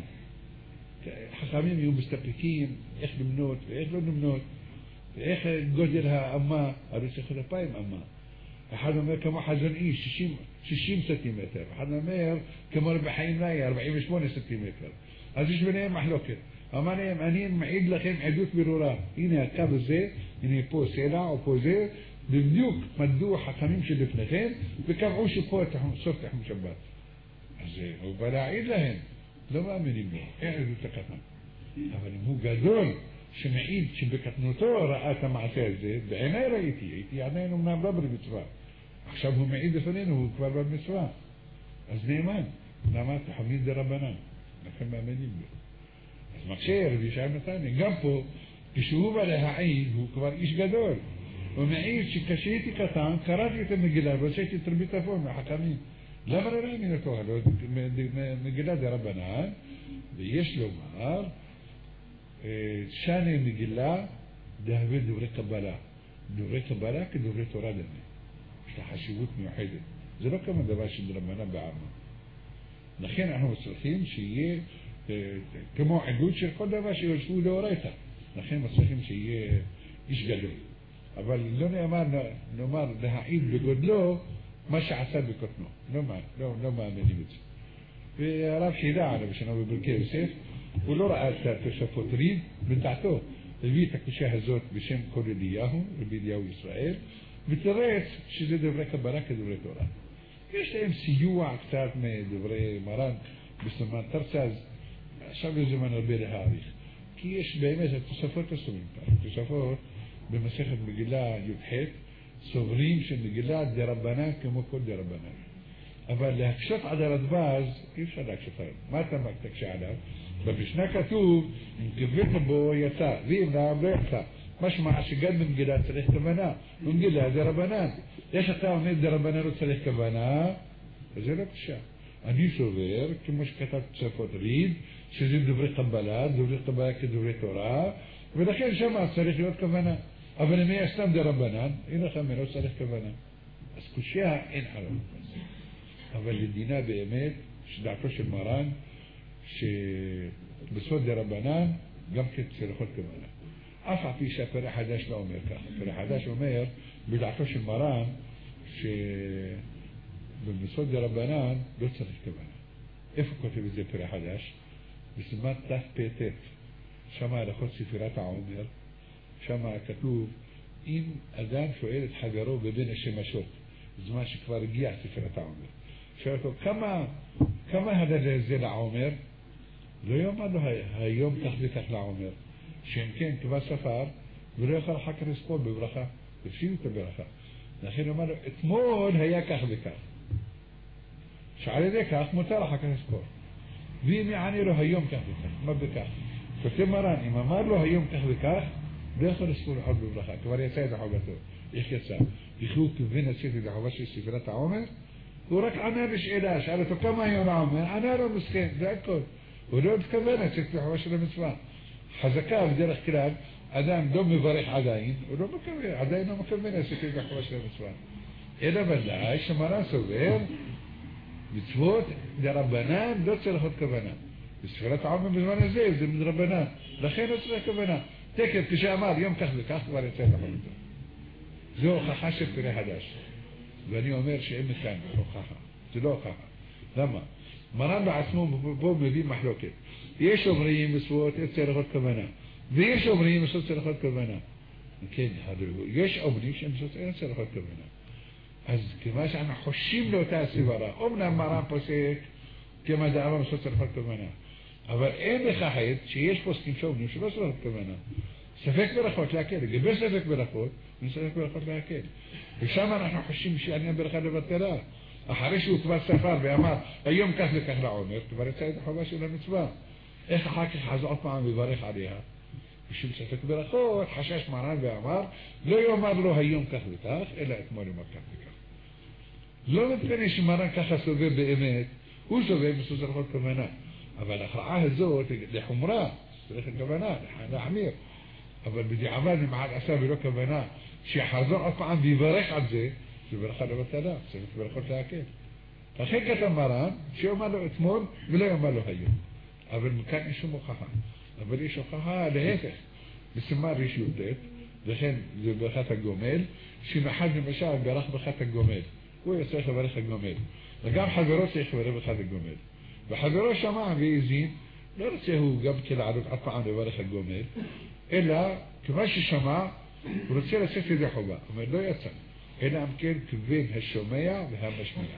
חכמים יהיו מסתפקים איך למנות ואיך לא למנות, ואיך גודל האמה, הרי צריך 2,000 אמה. אחד אומר כמו חזון איש, 60 סנטימטר, אחד אומר כמו רבי חיים נאי, 48 סנטימטר. אז יש ביניהם מחלוקת. אמר להם, אני מעיד לכם עדות ברורה. הנה הקו הזה, הנה פה סלע או פה זה, בדיוק מדדו החכמים שלפניכם, וקבעו שפה סוף תחום שבת. אז הוא בא להעיד להם. לא מאמינים לו, אין עדות הקטן. אבל אם הוא גדול, שמעיד שבקטנותו ראה את המעשה הזה, בעיניי ראיתי, הייתי עדיין אמנם לא במצווה. עכשיו הוא מעיד לפנינו, הוא כבר במצווה. אז נאמן, למה תחמיד דרבנן? לכן מאמינים לו. אז מקשה רבי ישעיה נתני, גם פה, כשהוא בא להעיד, הוא כבר איש גדול. הוא מעיד שכשהייתי קטן, קראתי את המגילה, והוצאתי את רבי טרפון מהחכמים. למה לא להאמין אותו? מגילה דרבנן, ויש לומר, שנה מגילה דהווה דברי קבלה. דברי קבלה כדברי תורה דמה. יש לה חשיבות מיוחדת. זה לא כמה דבר של דרבנן בעלמא. לכן אנחנו צריכים שיהיה כמו עדות של כל דבר שיושבו לאורייתא. לכן צריכים שיהיה איש גדול. אבל לא נאמר להעיד בגודלו מה שעשה בקטנו. לא מאמינים את זה. והרב חידה עליו בשנה בברכי יוסף, הוא לא ראה את התוספות ריד, בדעתו הביא את הקושה הזאת בשם כל אליהו, רבי אליהו ישראל, ותרץ שזה דברי קבלה כדברי תורה. יש להם סיוע קצת מדברי מרן בסמן תרצז, עכשיו יש זמן הרבה להעריך. כי יש באמת התוספות הסורים. התוספות במסכת מגילה י"ח סוברים שמגילה דרבנן כמו כל דרבנן. אבל להקשות על הרדב"ז אי אפשר להקשות עליו. מה אתה תקשה עליו? במשנה כתוב, אם כיוונו בו יצא, ואם לא יצא. משמע שגם במגילה צריך כוונה, במגילה דרבנן. יש אתה עומד דרבנן לא צריך כוונה, וזה לא קשה. אני סובר, כמו שכתב תוספות ריד, שזה דברי קבלה כדברי תורה, ולכן שם צריך להיות כוונה. אבל אם היה סתם דרבנן, אין לך מנו צריך כוונה. אז קושיה אין עליו. אבל לדינה באמת, שדעתו של מרן, שבסוד דרבנן, גם כן צריכות כוונה. אף על פי שהפרח חדש לא אומר ככה. הפרח חדש אומר, בדעתו של מרן, بالمسود ربنان לא צריך כוונה. איפה כותב את זה פרק חדש? בסימן תפ"ט. שם הלכות ספירת העומר, שם כתוב, אם אדם שואל את חברו בבין השמשות, בזמן שכבר הגיע ספירת העומר, שואל אותו, כמה הדד זה לעומר? לא יאמר לו, היום כך וכך לעומר. שאם כן, כבר ספר, ולא יכול אחר כך לספור בברכה, תפשיד את הברכה. לכן הוא אמר לו, אתמול היה כך וכך. שעל ידי כך מותר אחר כך לספור. ואם יעני לו היום כך וכך, מה בכך? כותב מרן, אם אמר לו היום כך וכך, לא יכול לספור לחוד בברכה, כבר יצא את החובתו. איך יצא? יחו כבין הצאת את החובה של ספירת העומר, הוא רק ענה בשאלה, שאל אותו כמה היום העומר, ענה לו מסכן, זה הכל. הוא לא מתכוון לצאת את החובה של המצווה. חזקה בדרך כלל, אדם לא מברך עדיין, הוא לא מקבל, עדיין לא מקבל לצאת את החובה של המצווה. אלא ודאי שמרן סובר, מצוות דרבנן לא צריך עוד כוונה. בספירת העומר בזמן הזה זה מדרבנן, לכן לא צריך כוונה. תקף כשאמר יום כך וכך כבר יצא את החובתו. זו הוכחה של פרק חדש. ואני אומר שאין מכאן הוכחה. זה לא הוכחה. למה? מרן בעצמו פה מביא מחלוקת. יש אומרים מצוות צריך עוד כוונה. ויש אומרים מצוות צריך עוד כוונה. כן, יש אומרים שמצוות צריך עוד כוונה. אז כמה שאנחנו חושים לאותה הסברה, אומנם מרן פוסק כמה דאמר מצוות צריך עוד כוונה. אבל אין לכך עד שיש פוסקים שאומרים שלא צריך עוד כוונה. ספק ברכות להקל, לגבי ספק ברכות, וספק ברכות להקל. ושם אנחנו חושבים שעניין ברכה לבטלה. אחרי שהוא כבר ספר ואמר, היום כך וכך לעומר, כבר יצא את החובה של המצווה. איך אחר כך חזר עוד פעם וברך עליה? בשביל ספק ברכות, חשש מרן ואמר, לא יאמר לו היום כך וכך, אלא אתמול יאמר כך וכך. לא מפני שמרן ככה סובב באמת, הוא סובב בסוף ברכות כוונה. אבל ההכרעה הזאת לחומרה, צריך הכוונה, להחמיר. אבל בדיעבד למעט עשה ולא כוונה, שיחזור עוד פעם ויברך על זה, זה ברכה לבטלה, צריך ברכות להקל. לכן כתב מרן, שיאמר לו אתמול ולא יאמר לו היום. אבל מכאן אין שום הוכחה. אבל יש הוכחה להפך. בסימן ריש י"ט, וכן זה ברכת הגומל, שמחד למשל ברך ברכת הגומל. הוא יצטרך לברך הגומל. וגם חברו צריך לברך ברכת הגומל. וחברו שמע והאזין, לא רוצה הוא גם כלעלות עד פעם לברך הגומל, אלא כמה ששמע, הוא רוצה לצאת ידי חובה, אבל לא יצא. אלא אם כן כבין השומע והמשמיע.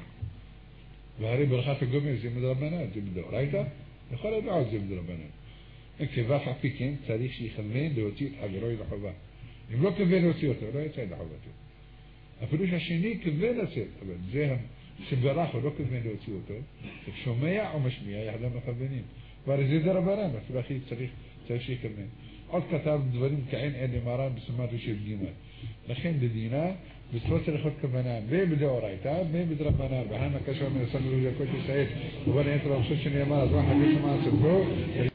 והרי ברכת הגומל זה מדרבנן, זה מדאורייתא, יכול לדעת זה מדרבנן. כיוון חפי כן צריך שיכוון להוציא את חברו ידי חובה. אם לא כיוון להוציא אותו, לא יצא ידי חובתו. אפילו שהשני כיוון לצאת, אבל זה שברך הוא לא כיוון להוציא אותו, שומע או משמיע יחדם מכוונים. והרי זה דרבנן, אפילו הכי צריך שיכוון. עוד כתב דברים כאין אלה מרן בסימן ריש י"ג. לכן בדינה מצוות צריכות כוונה בין בדאורייתא בין בדרבנן. והנה קשר מן הסמל ולקות ישראל ובין היתר הרשות שנאמר אז ואחד ישמע ספרו